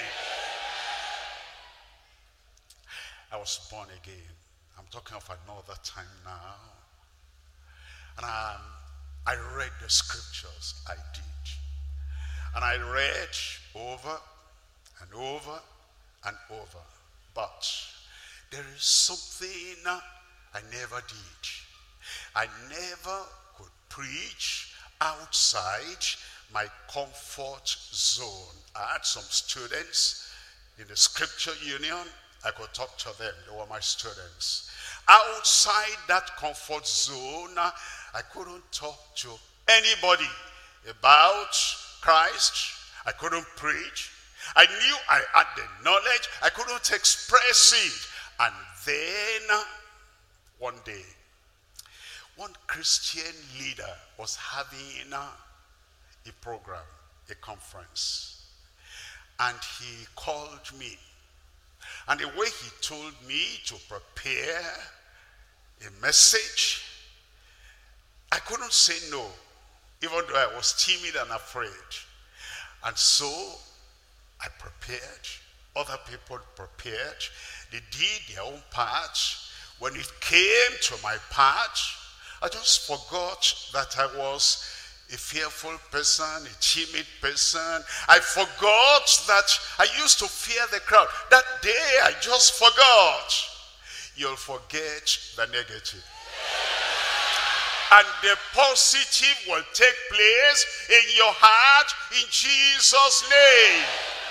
I was born again. I'm talking of another time now. And I read the scriptures. I did. And I read over and over and over. But there is something I never did. I never could preach outside my comfort zone. I had some students in the scripture union. I could talk to them. They were my students. Outside that comfort zone, I couldn't talk to anybody about Christ. I couldn't preach. I knew I had the knowledge. I couldn't express it. And then, one day, one Christian leader was having a program, a conference. And he called me. And the way he told me to prepare a message, I couldn't say no, even though I was timid and afraid. And so I prepared. Other people prepared. They did their own part. When it came to my part, I just forgot that I was a fearful person, a timid person. I forgot that I used to fear the crowd. That day I just forgot. You'll forget the negative. and the positive will take place in your heart in Jesus' name.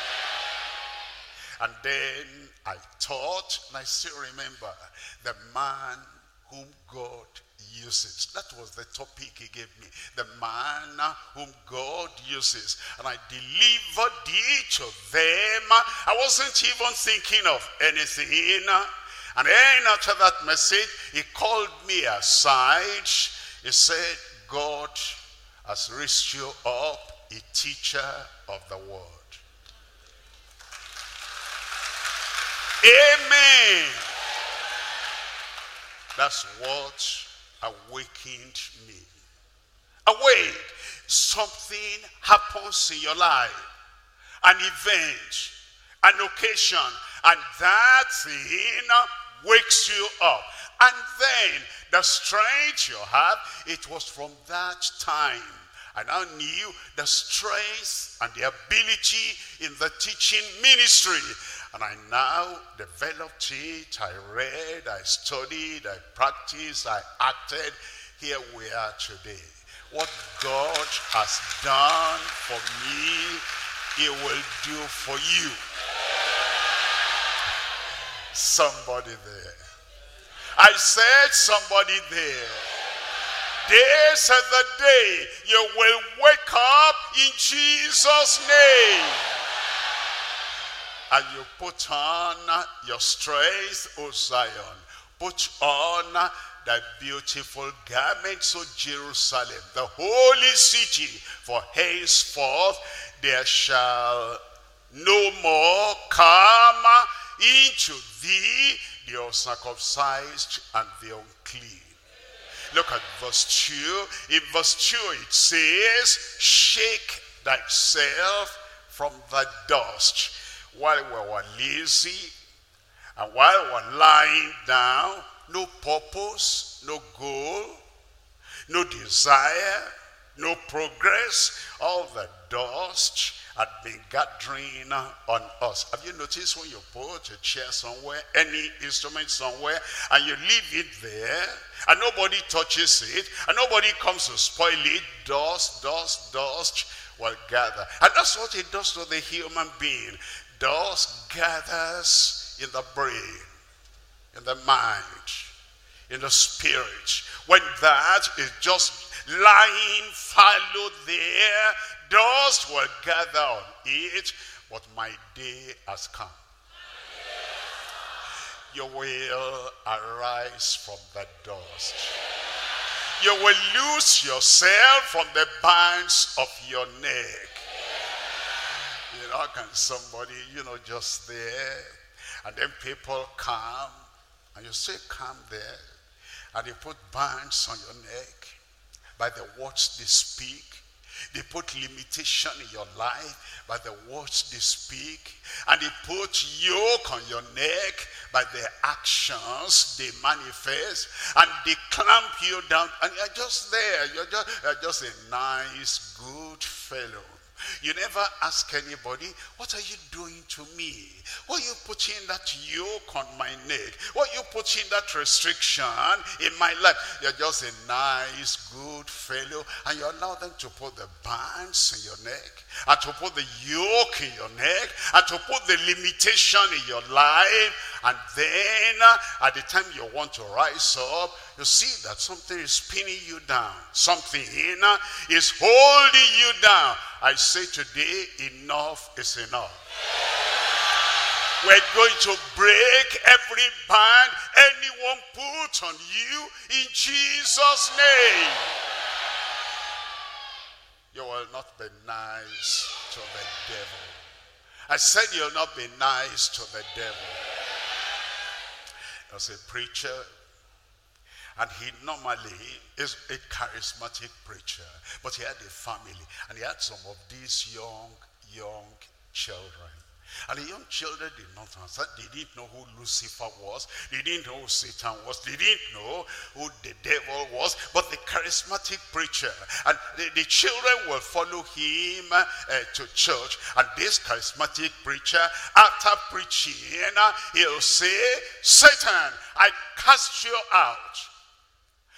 And then I thought, and I still remember, the man whom God uses. That was the topic he gave me. The man whom God uses. And I delivered each of them. I wasn't even thinking of anything. And then after that message, he called me aside. He said, God has raised you up a teacher of the word. Amen. That's what awakened me. Awake. Something happens in your life. An event, an occasion, and that thing wakes you up. And then the strength you have, it was from that time. I now knew the strength and the ability in the teaching ministry. And I now developed it. I read, I studied, I practiced, I acted. Here we are today. What God has done for me, he will do for you. Somebody there. I said somebody there. This is the day you will wake up in Jesus' name. And you put on your strength, O Zion. Put on the beautiful garments, O Jerusalem, the holy city. For henceforth there shall no more come into thee the uncircumcised and the unclean. Look at verse 2. In verse 2 it says, shake thyself from the dust. While we were lazy and while we were lying down, no purpose, no goal, no desire, no progress, all the dust had been gathering on us. Have you noticed when you put a chair somewhere, any instrument somewhere, and you leave it there, and nobody touches it, and nobody comes to spoil it, dust will gather. And that's what it does to the human being. Dust gathers in the brain, in the mind, in the spirit. When that is just lying fallow there, dust will gather on it. But my day has come. You will arise from the dust. You will loose yourself from the bands of your neck. You know, how can somebody, just there, and then people come, and you say, come there, and they put bands on your neck by the words they speak. They put limitation in your life by the words they speak. And they put yoke on your neck by the actions they manifest. And they clamp you down. And you're just there. You're just a nice, good fellow. You never ask anybody, what are you doing to me? Why are you putting that yoke on my neck? Why are you putting that restriction in my life? You're just a nice, good fellow, and you allow them to put the bands in your neck, and to put the yoke in your neck, and to put the limitation in your life. And then, at the time you want to rise up, you see that something is pinning you down. Something is holding you down. I say today, enough is enough. We're going to break every band anyone put on you in Jesus' name. You will not be nice to the devil. I said you'll not be nice to the devil. As a preacher, and he normally is a charismatic preacher, but he had a family, and he had some of these young children. And the young children did not understand. They didn't know who Lucifer was. They didn't know who Satan was. They didn't know who the devil was. But the charismatic preacher, and the children will follow him to church. And this charismatic preacher, after preaching, he'll say, Satan, I cast you out.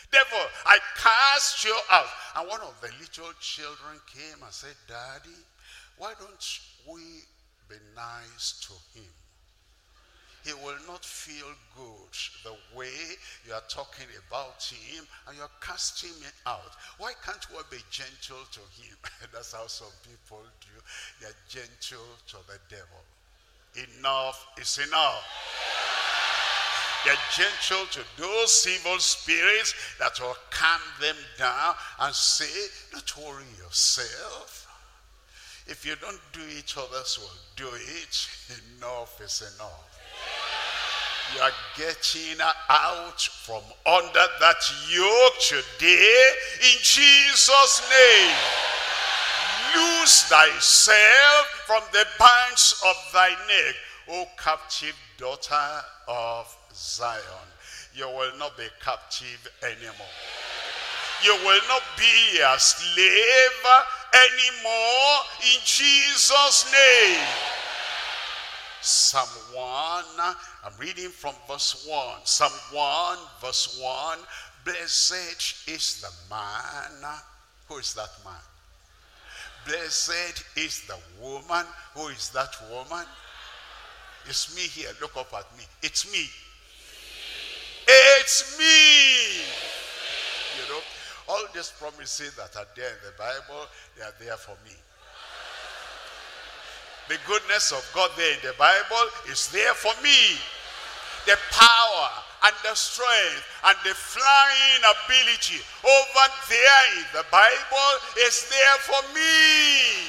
Devil, I cast you out. And one of the little children came and said, Daddy, why don't we be nice to him? He will not feel good the way you are talking about him and you're casting him out. Why can't we be gentle to him? That's how some people do. They're gentle to the devil. Enough is enough. They're gentle to those evil spirits that will calm them down and say, don't worry yourself. If you don't do it, others will do it. Enough is enough. You are getting out from under that yoke today in Jesus' name. Loose thyself from the bands of thy neck, O captive daughter of Zion. You will not be captive anymore. You will not be a slave anymore in Jesus' name. Psalm 1, I'm reading from verse 1. Psalm 1, verse 1. Blessed is the man. Who is that man? Blessed is the woman. Who is that woman? It's me here. Look up at me. It's me. It's me. You know, all these promises that are there in the Bible, they are there for me. The goodness of God there in the Bible is there for me. The power and the strength and the flying ability over there in the Bible is there for me.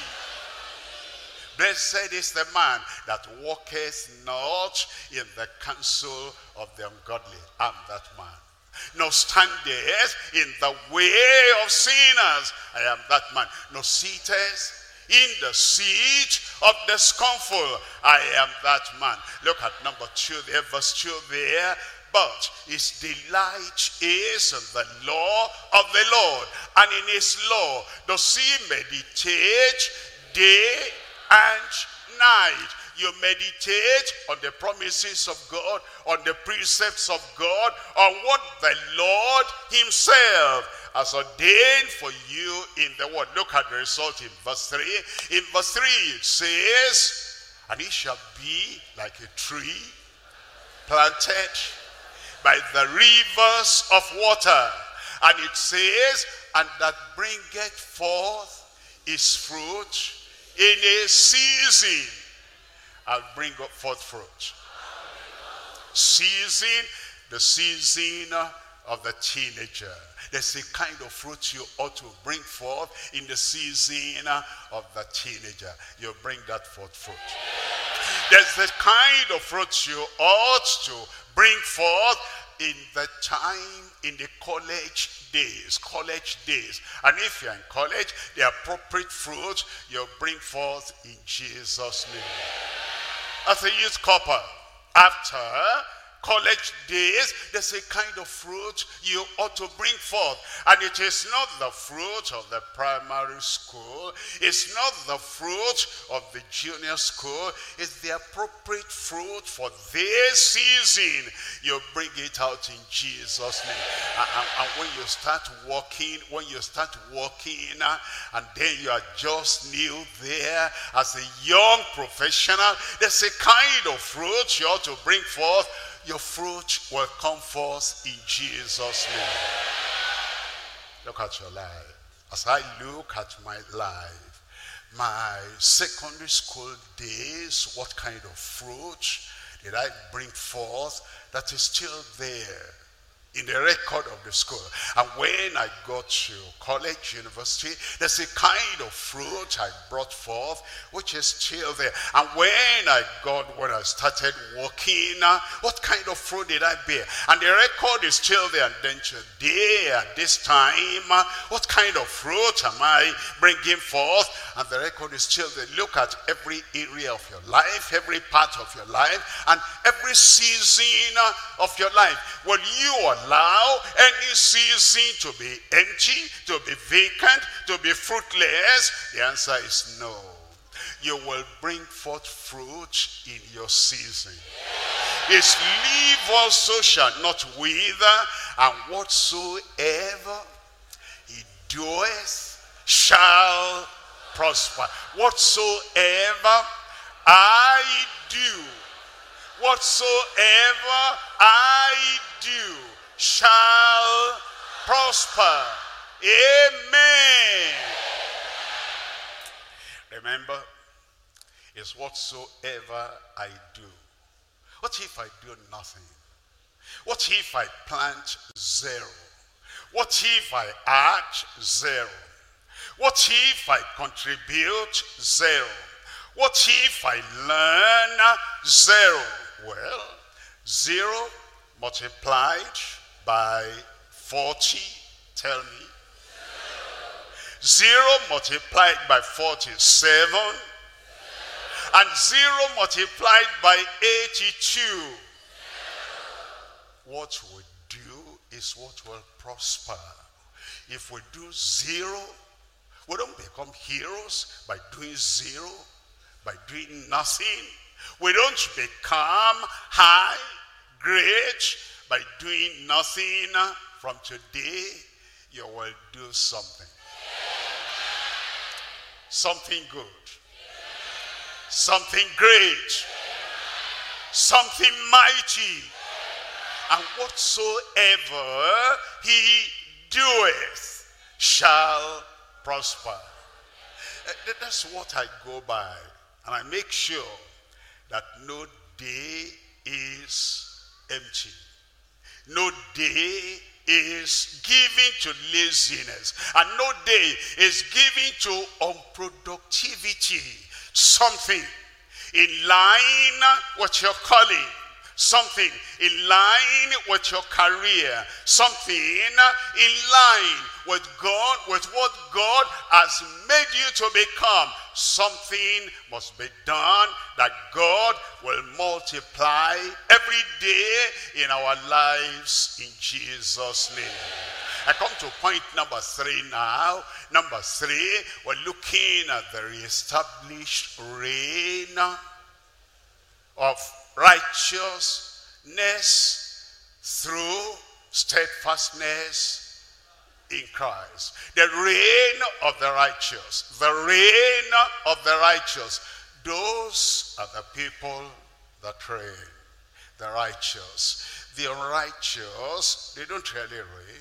Blessed is the man that walketh not in the counsel of the ungodly. I'm that man. Nor standeth in the way of sinners. I am that man. Nor sitteth in the seat of the scornful. I am that man. Look at number 2 there, verse 2 there. But his delight is in the law of the Lord, and in his law does he meditate day and night. You meditate on the promises of God, on the precepts of God, on what the Lord himself has ordained for you in the word. Look at the result in verse 3. In verse 3 it says, and he shall be like a tree planted by the rivers of water. And it says, and that bringeth forth his fruit in a season. I'll bring forth fruit. Season, the season of the teenager. There's a kind of fruit you ought to bring forth in the season of the teenager. You bring that forth fruit. There's the kind of fruit you ought to bring forth in the time, in the college days. And if you're in college, the appropriate fruit you bring forth in Jesus' name. As a youth couple, after college days, there's a kind of fruit you ought to bring forth. And it is not the fruit of the primary school. It's not the fruit of the junior school. It's the appropriate fruit for this season. You bring it out in Jesus' name. And when you start walking, and then you are just new there as a young professional, there's a kind of fruit you ought to bring forth. Your fruit will come forth in Jesus' name. Look at your life. As I look at my life, my secondary school days, what kind of fruit did I bring forth that is still there in the record of the school? And when I got to college, university, there's a kind of fruit I brought forth which is still there. And when I started working, what kind of fruit did I bear? And the record is still there. And then today, at this time, what kind of fruit am I bringing forth? And the record is still there. Look at every area of your life, every part of your life, and every season of your life. Will you allow any season to be empty, to be vacant, to be fruitless? The answer is no. You will bring forth fruit in your season. His leaf also shall not wither, and whatsoever he doeth shall prosper. Whatsoever I do, whatsoever I do shall prosper. Amen. Remember, it's whatsoever I do. What if I do nothing? What if I plant zero? What if I add zero? What if I contribute zero? What if I learn zero? Well, 0 multiplied by 40, tell me. 0 multiplied by 47, and 0 multiplied by 82. What we do is what will prosper. If we do 0, we don't become heroes by doing 0, by doing nothing. We don't become high, great by doing nothing. From today, you will do something. Something good. Something great. Something mighty. And whatsoever he doeth shall prosper. That's what I go by. And I make sure that no day is empty. No day is given to laziness. And no day is given to unproductivity. Something in line with your calling. Something in line with your career. Something in line with God, with what God has made you to become. Something must be done that God will multiply every day in our lives in Jesus' name. I come to point number 3 now. Number 3, we're looking at the reestablished reign of righteousness through steadfastness in Christ. The reign of the righteous. The reign of the righteous. Those are the people that reign. The righteous. The unrighteous, they don't really reign.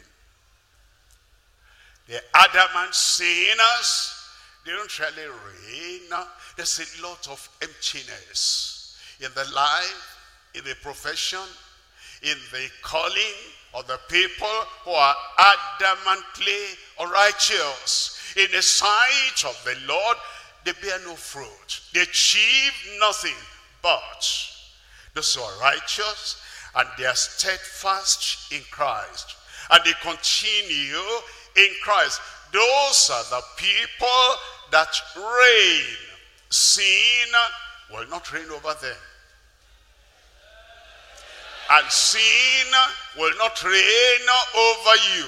The adamant sinners, they don't really reign. There's a lot of emptiness in the life, in the profession, in the calling of the people who are adamantly unrighteous. In the sight of the Lord, they bear no fruit. They achieve nothing. But those who are righteous and they are steadfast in Christ, and they continue in Christ, those are the people that reign. Sin will not reign over them. And sin will not reign over you.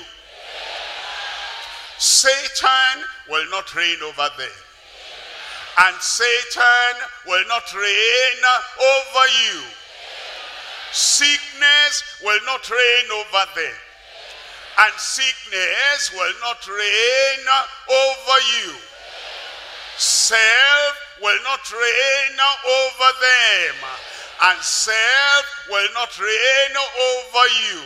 Satan will not reign over them. And Satan will not reign over you. Sickness will not reign over them. And sickness will not reign over you. Self will not reign over them. And self will not reign over you.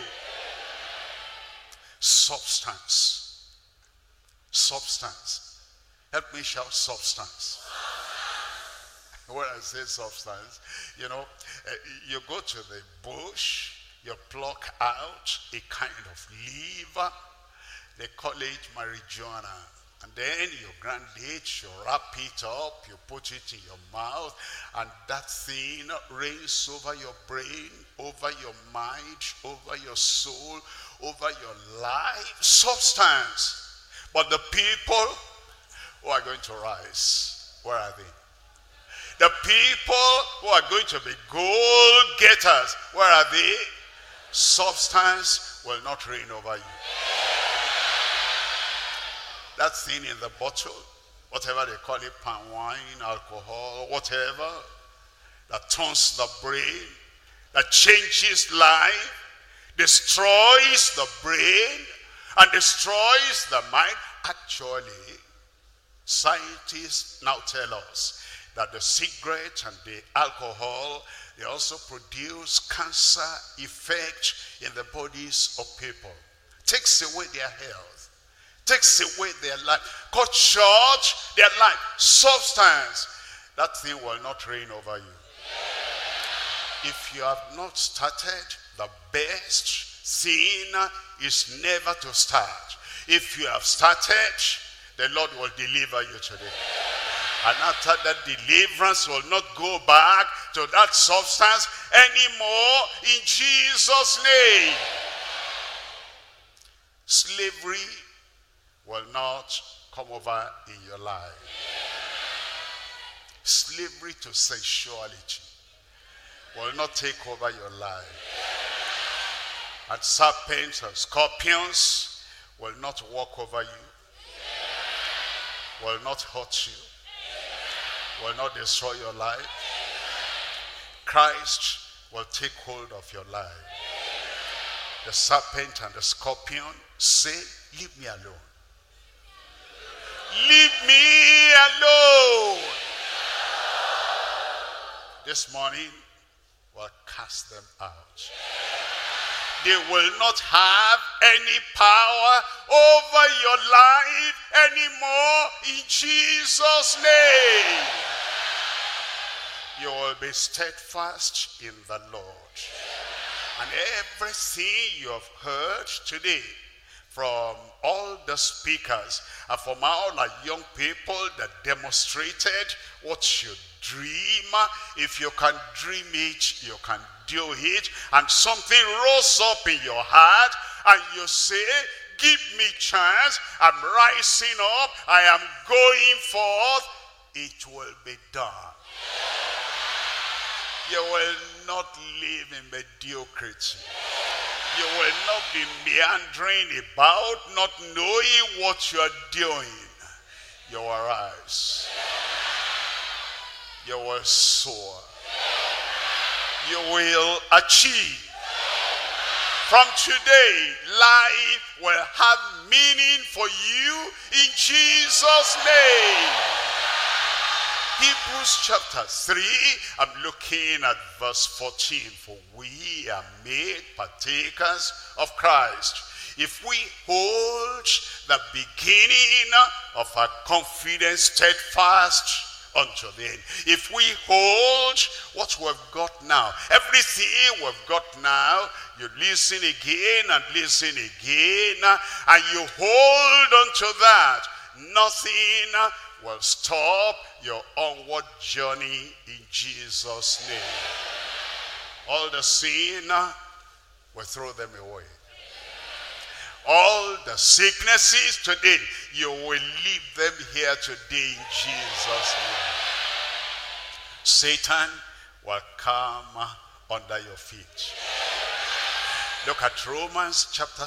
Substance. Substance. Help me shout substance. When I say substance, you know, you go to the bush, you pluck out a kind of leaf, they call it marijuana. And then you grind it, you wrap it up, you put it in your mouth, and that thing reigns over your brain, over your mind, over your soul, over your life. Substance. But the people who are going to rise, where are they? The people who are going to be goal getters, where are they? Substance will not reign over you. That thing in the bottle, whatever they call it, palm wine, alcohol, whatever, that turns the brain, that changes life, destroys the brain, and destroys the mind. Actually, scientists now tell us that the cigarette and the alcohol, they also produce cancer effect in the bodies of people. Takes away their health, takes away their life, cut short their life. Substance, that thing will not reign over you. If you have not started, the best thing is never to start. If you have started, the Lord will deliver you today. And after that deliverance, will not go back to that substance anymore in Jesus' name. Slavery will not come over in your life. Slavery to sensuality will not take over your life. And serpents and scorpions will not walk over you, will not hurt you, will not destroy your life. Christ will take hold of your life. The serpent and the scorpion say, leave me alone. Leave me alone. This morning, we'll cast them out. They will not have any power over your life anymore in Jesus' name. You will be steadfast in the Lord. And everything you have heard today from all the speakers and from all our young people that demonstrated what you dream, if you can dream it, you can do it, and something rose up in your heart and you say, give me chance, I'm rising up, I am going forth, it will be done. You will not live in mediocrity. You will not be meandering about, not knowing what you are doing. You will rise. You will soar. You will achieve. From today, life will have meaning for you in Jesus' name. Hebrews chapter 3, I'm looking at verse 14. For we are made partakers of Christ, if we hold the beginning of our confidence steadfast unto the end. If we hold what we've got now, everything we've got now, you listen again and listen again, and you hold on to that. Nothing will stop your onward journey in Jesus' name. All the sin, will throw them away. All the sicknesses today, you will leave them here today in Jesus' name. Satan will come under your feet. Look at Romans chapter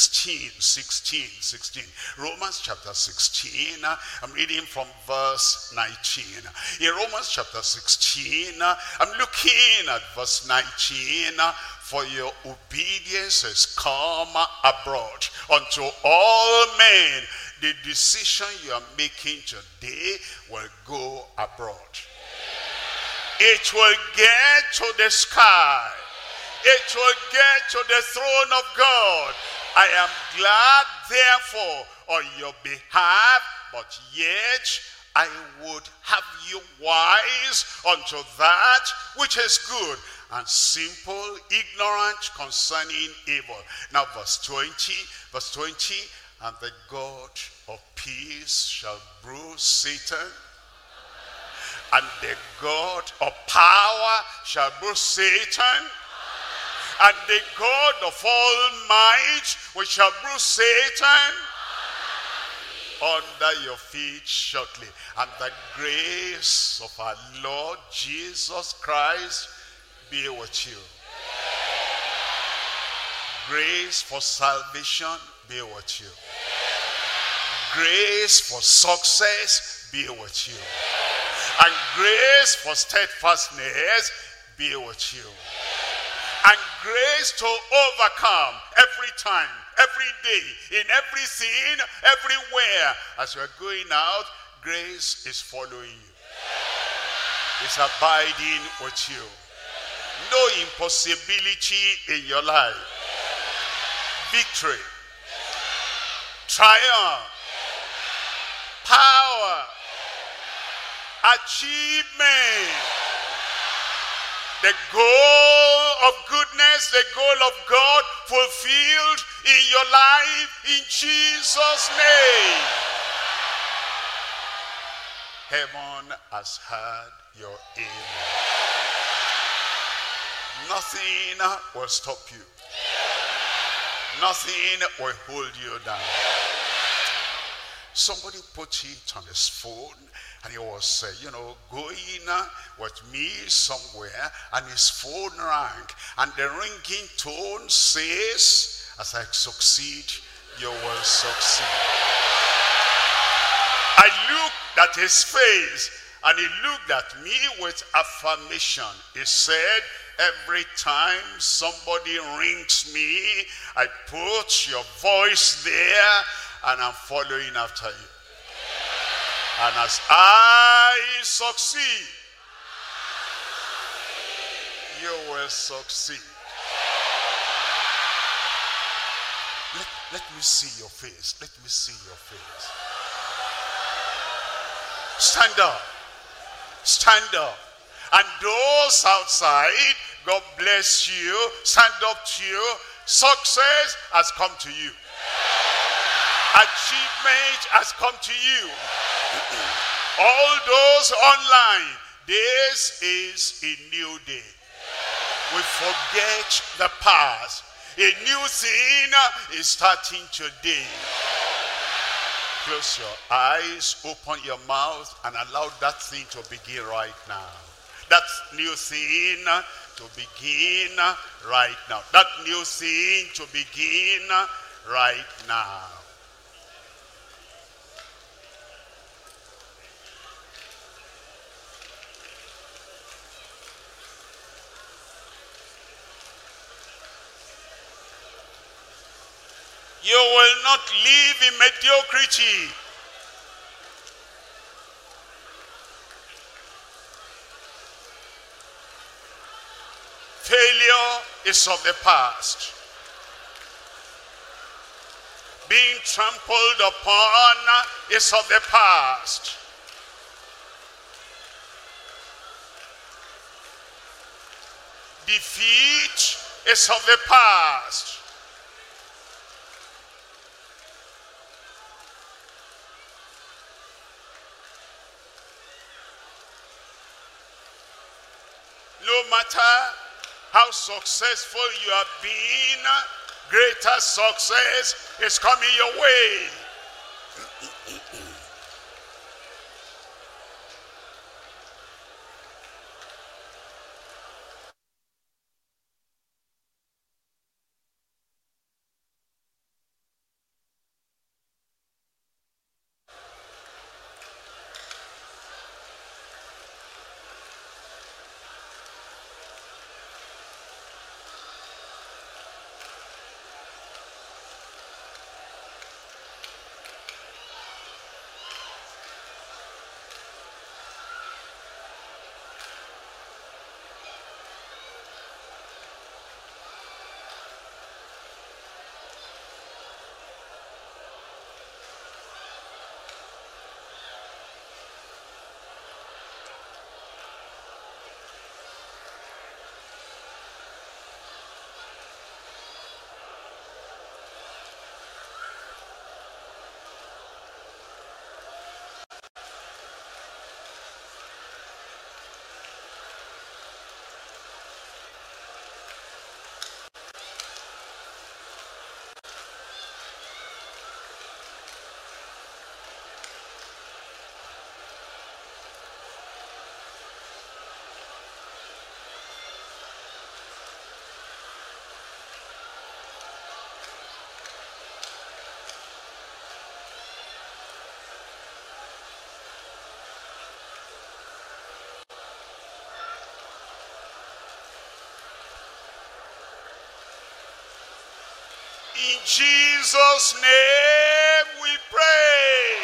16. Romans chapter 16, I'm reading from verse 19. In Romans chapter 16, I'm looking at verse 19. For your obedience has come abroad unto all men. The decision you are making today will go abroad. It will get to the sky. It will get to the throne of God. I am glad, therefore, on your behalf, but yet I would have you wise unto that which is good, and simple, ignorant concerning evil. Now verse 20, and the God of peace shall bruise Satan, and the God of power shall bruise Satan, and the God of all might, which shall bruise Satan under your feet shortly. And the grace of our Lord Jesus Christ be with you. Grace for salvation be with you. Grace for success be with you. And grace for steadfastness be with you. and grace to overcome every time, every day, in everything, everywhere. As you are going out, grace is following you. It's abiding with you. No impossibility in your life. Victory, triumph, power, achievement. The goal of goodness, the goal of God fulfilled in your life in Jesus' name. Heaven has heard your amen. Nothing will stop you. Nothing will hold you down. Somebody put it on his phone, and he was, going with me somewhere, and his phone rang, and the ringing tone says, as I succeed, you will succeed. I looked at his face, and he looked at me with affirmation. He said, every time somebody rings me, I put your voice there, and I'm following after you. And as I succeed, you will succeed. Let me see your face. Let me see your face. Stand up. Stand up. And those outside, God bless you. Stand up to you. Success has come to you. Achievement has come to you. All those online, this is a new day. We forget the past. A new thing is starting today. Close your eyes, open your mouth, and allow that thing to begin right now. That new thing to begin right now. That new thing to begin right now. You will not live in mediocrity. Failure is of the past. Being trampled upon is of the past. Defeat is of the past. No matter how successful you have been, greater success is coming your way. In Jesus' name we pray.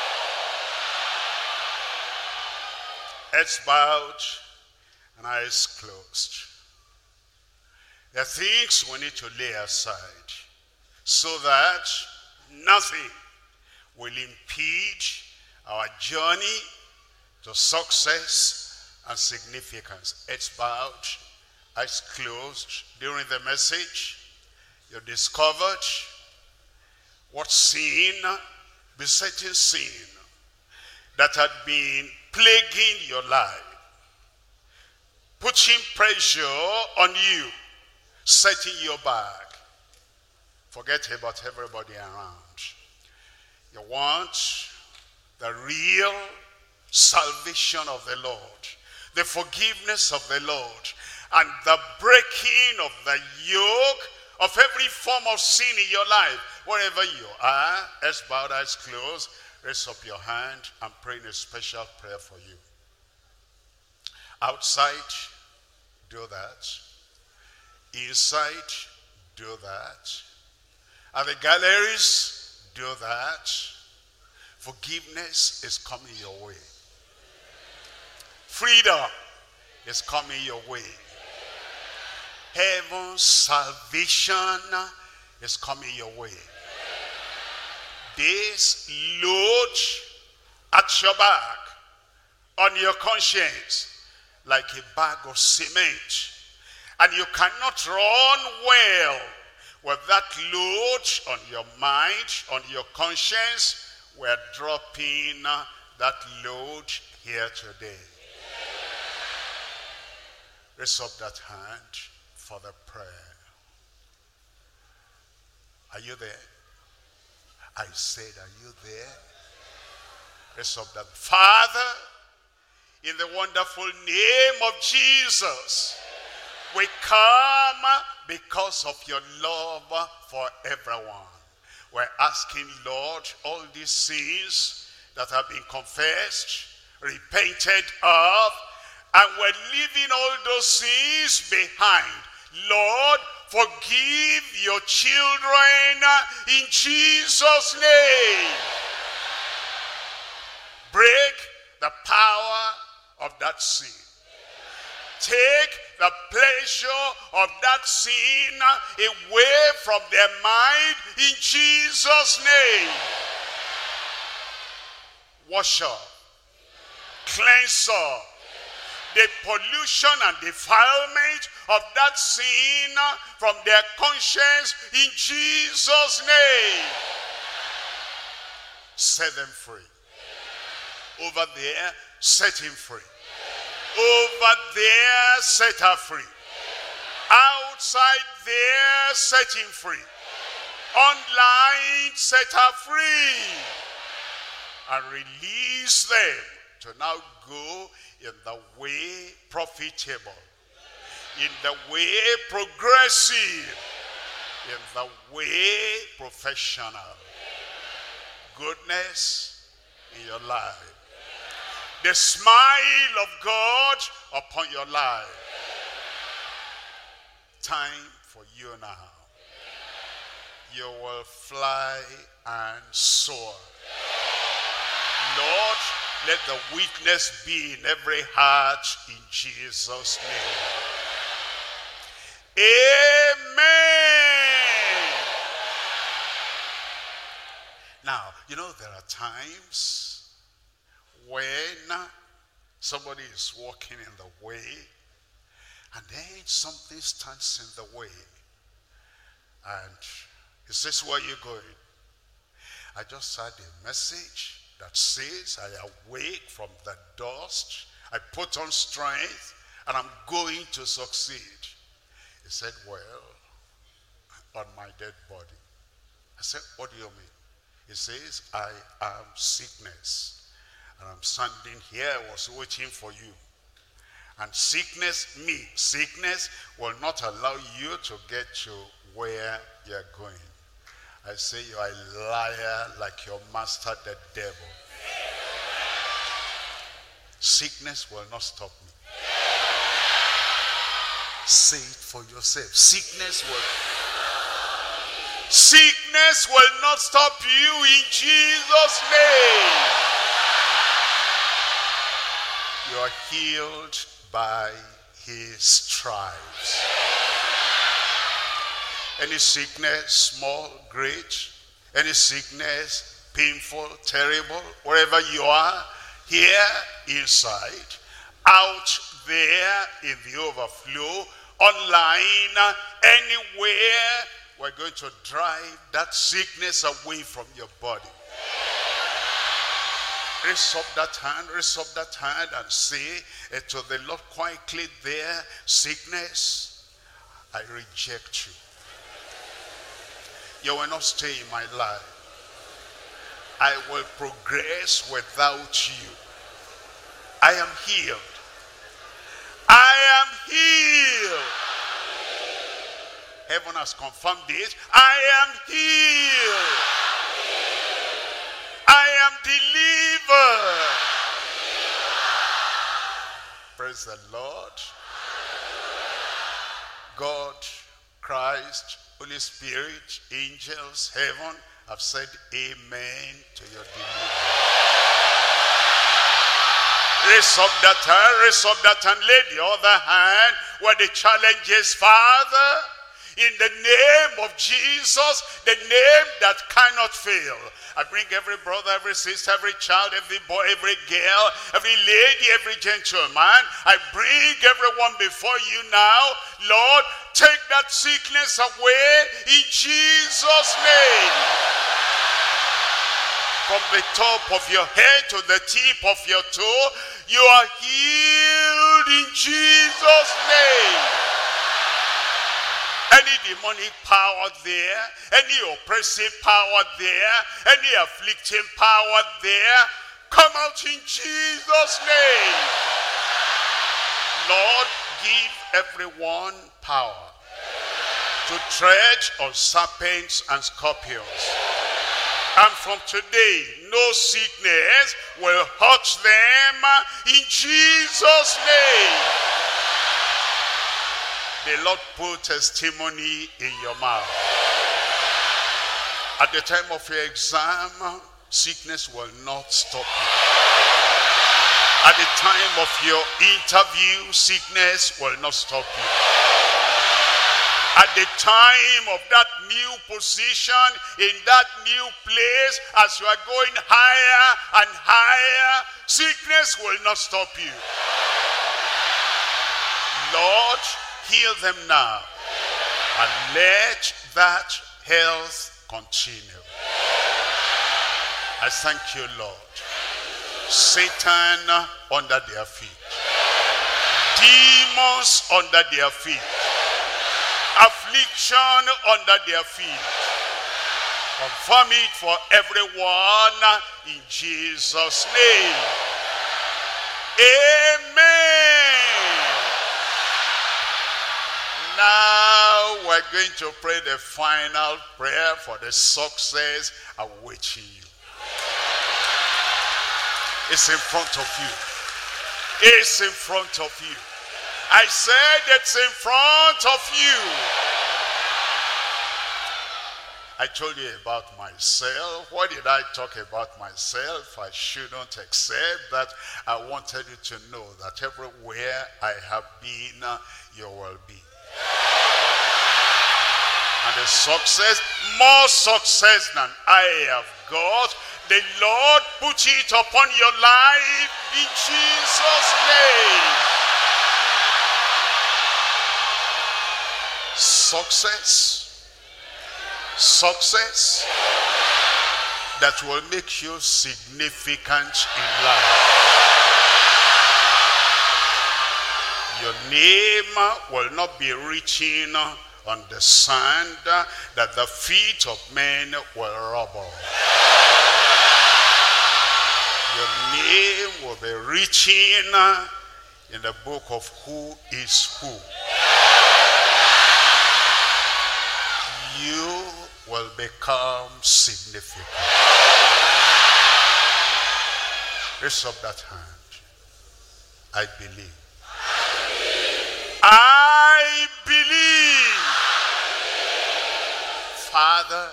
Heads bowed and eyes closed. There are things we need to lay aside so that nothing will impede our journey to success and significance. Heads bowed, eyes closed. During the message, you discovered what sin, besetting sin, that had been plaguing your life, putting pressure on you, setting you back. Forget about everybody around. You want the real salvation of the Lord, the forgiveness of the Lord, and the breaking of the yoke of every form of sin in your life. Wherever you are, heads bowed, eyes closed, raise up your hand and pray in a special prayer for you. Outside, do that. Inside, do that. At the galleries, do that. Forgiveness is coming your way. Freedom is coming your way. Heaven's salvation is coming your way. This load at your back, on your conscience, like a bag of cement, and you cannot run well with that load on your mind, on your conscience. We're dropping that load here today. Raise up that hand for the prayer. Are you there? I said, are you there? Raise up that. Father, in the wonderful name of Jesus, we come because of your love for everyone. We're asking, Lord, all these sins that have been confessed, repented of, and we're leaving all those sins behind. Lord, forgive your children in Jesus' name. Break the power of that sin. Take the pleasure of that sin away from their mind in Jesus' name. Wash up, cleanse up the pollution and defilement of that sin from their conscience in Jesus' name. Set them free. Over there, set him free. Over there, set her free. Outside there, set him free. Online, set her free. And release them to now go in the way profitable, in the way progressive, in the way professional. Goodness in your life. The smile of God upon your life. Time for you now. You will fly and soar. Lord, let the witness be in every heart in Jesus' name. Amen. Now, you know, there are times when somebody is walking in the way, and then something stands in the way, and is this where you're going? I just had a message that says, I awake from the dust, I put on strength, and I'm going to succeed. He said, well, on my dead body. I said, what do you mean? He says, I am sickness. And I'm standing here, I was waiting for you. And sickness will not allow you to get to where you're going. I say you are a liar like your master, the devil. Sickness will not stop me. Say it for yourself. Sickness will. Sickness will not stop you in Jesus' name. You are healed by his stripes. Any sickness, small, great, any sickness, painful, terrible, wherever you are, here inside, out there in the overflow, online, anywhere, we're going to drive that sickness away from your body. Raise up that hand and say to the Lord quietly there, sickness, I reject you. You will not stay in my life. I will progress without you. I am healed. I am healed. Heaven has confirmed it. I am healed. I am delivered. Praise the Lord. God, Christ, Holy Spirit, angels, heaven have said amen to your deliverance. Raise up that hand, lay the other hand where the challenge is, Father, in the name of Jesus, the name that cannot fail. I bring every brother, every sister, every child, every boy, every girl, every lady, every gentleman. I bring everyone before you now. Lord, take that sickness away in Jesus' name. From the top of your head to the tip of your toe, you are healed in Jesus' name. Any demonic power there, any oppressive power there, any afflicting power there, come out in Jesus' name. Lord, give everyone power to tread on serpents and scorpions. And from today, no sickness will hurt them in Jesus' name. The Lord put testimony in your mouth. At the time of your exam, sickness will not stop you. At the time of your interview, sickness will not stop you. At the time of that new position, in that new place, as you are going higher and higher, sickness will not stop you. Lord, heal them now and let that health continue. I thank you, Lord. Satan under their feet. Demons under their feet. Affliction under their feet. Confirm it for everyone in Jesus' name. Amen. Now we're going to pray the final prayer for the success awaiting you. It's in front of you. It's in front of you. I said it's in front of you. I told you about myself. Why did I talk about myself? I shouldn't accept that. I wanted you to know that everywhere I have been, you will be. And the success, more success than I have got, the Lord put it upon your life in Jesus' name. Success that will make you significant in life. Your name will not be written on the sand that the feet of men will rubble. Your name will be written in the book of who is who. You will become significant. Raise up that hand. I believe. I believe. Father,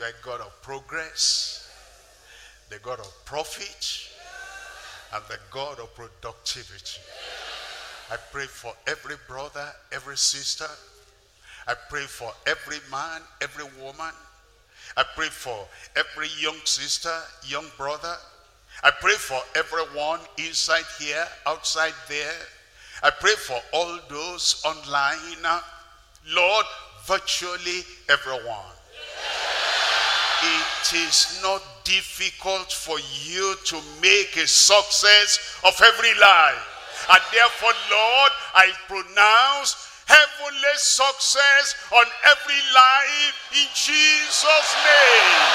You are a God of progress, the God of profit, and the God of productivity. I pray for every brother, every sister. I pray for every man, every woman. I pray for every young sister, young brother. I pray for everyone inside here, outside there. I pray for all those online. Lord, virtually everyone. It is not difficult for you to make a success of every life. And therefore, Lord, I pronounce heavenly success on every life in Jesus' name.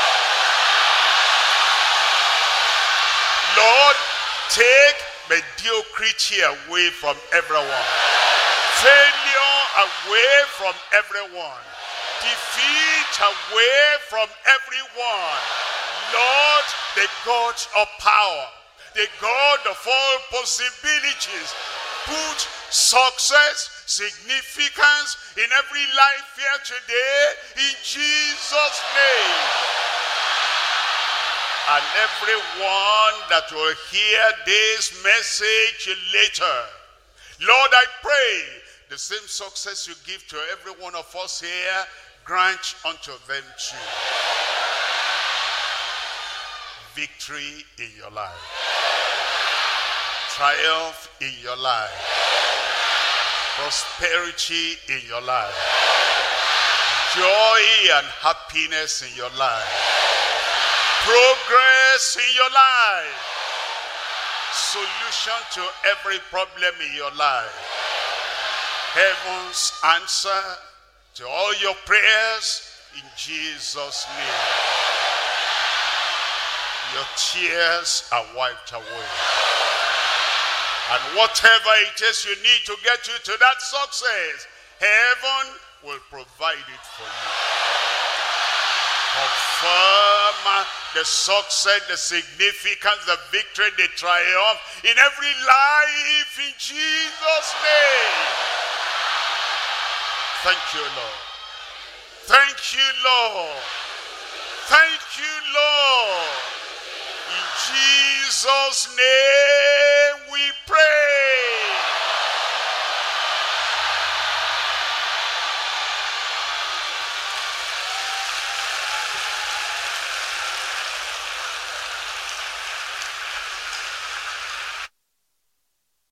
Lord, take mediocrity away from everyone. Failure away from everyone. Defeat away from everyone. Lord, the God of power, the God of all possibilities, put success, significance in every life here today in Jesus' name. And everyone that will hear this message later, Lord, I pray the same success you give to every one of us here, grant unto them too. Victory in your life. Triumph in your life. Prosperity in your life. Joy and happiness in your life. Progress in your life. Solution to every problem in your life. Heaven's answer to all your prayers in Jesus' name. Your tears are wiped away. And whatever it is you need to get you to that success, heaven will provide it for you. Confirm the success, the significance, the victory, the triumph in every life in Jesus' name. Thank you, Lord. Thank you, Lord. Thank you, Lord. In Jesus' name.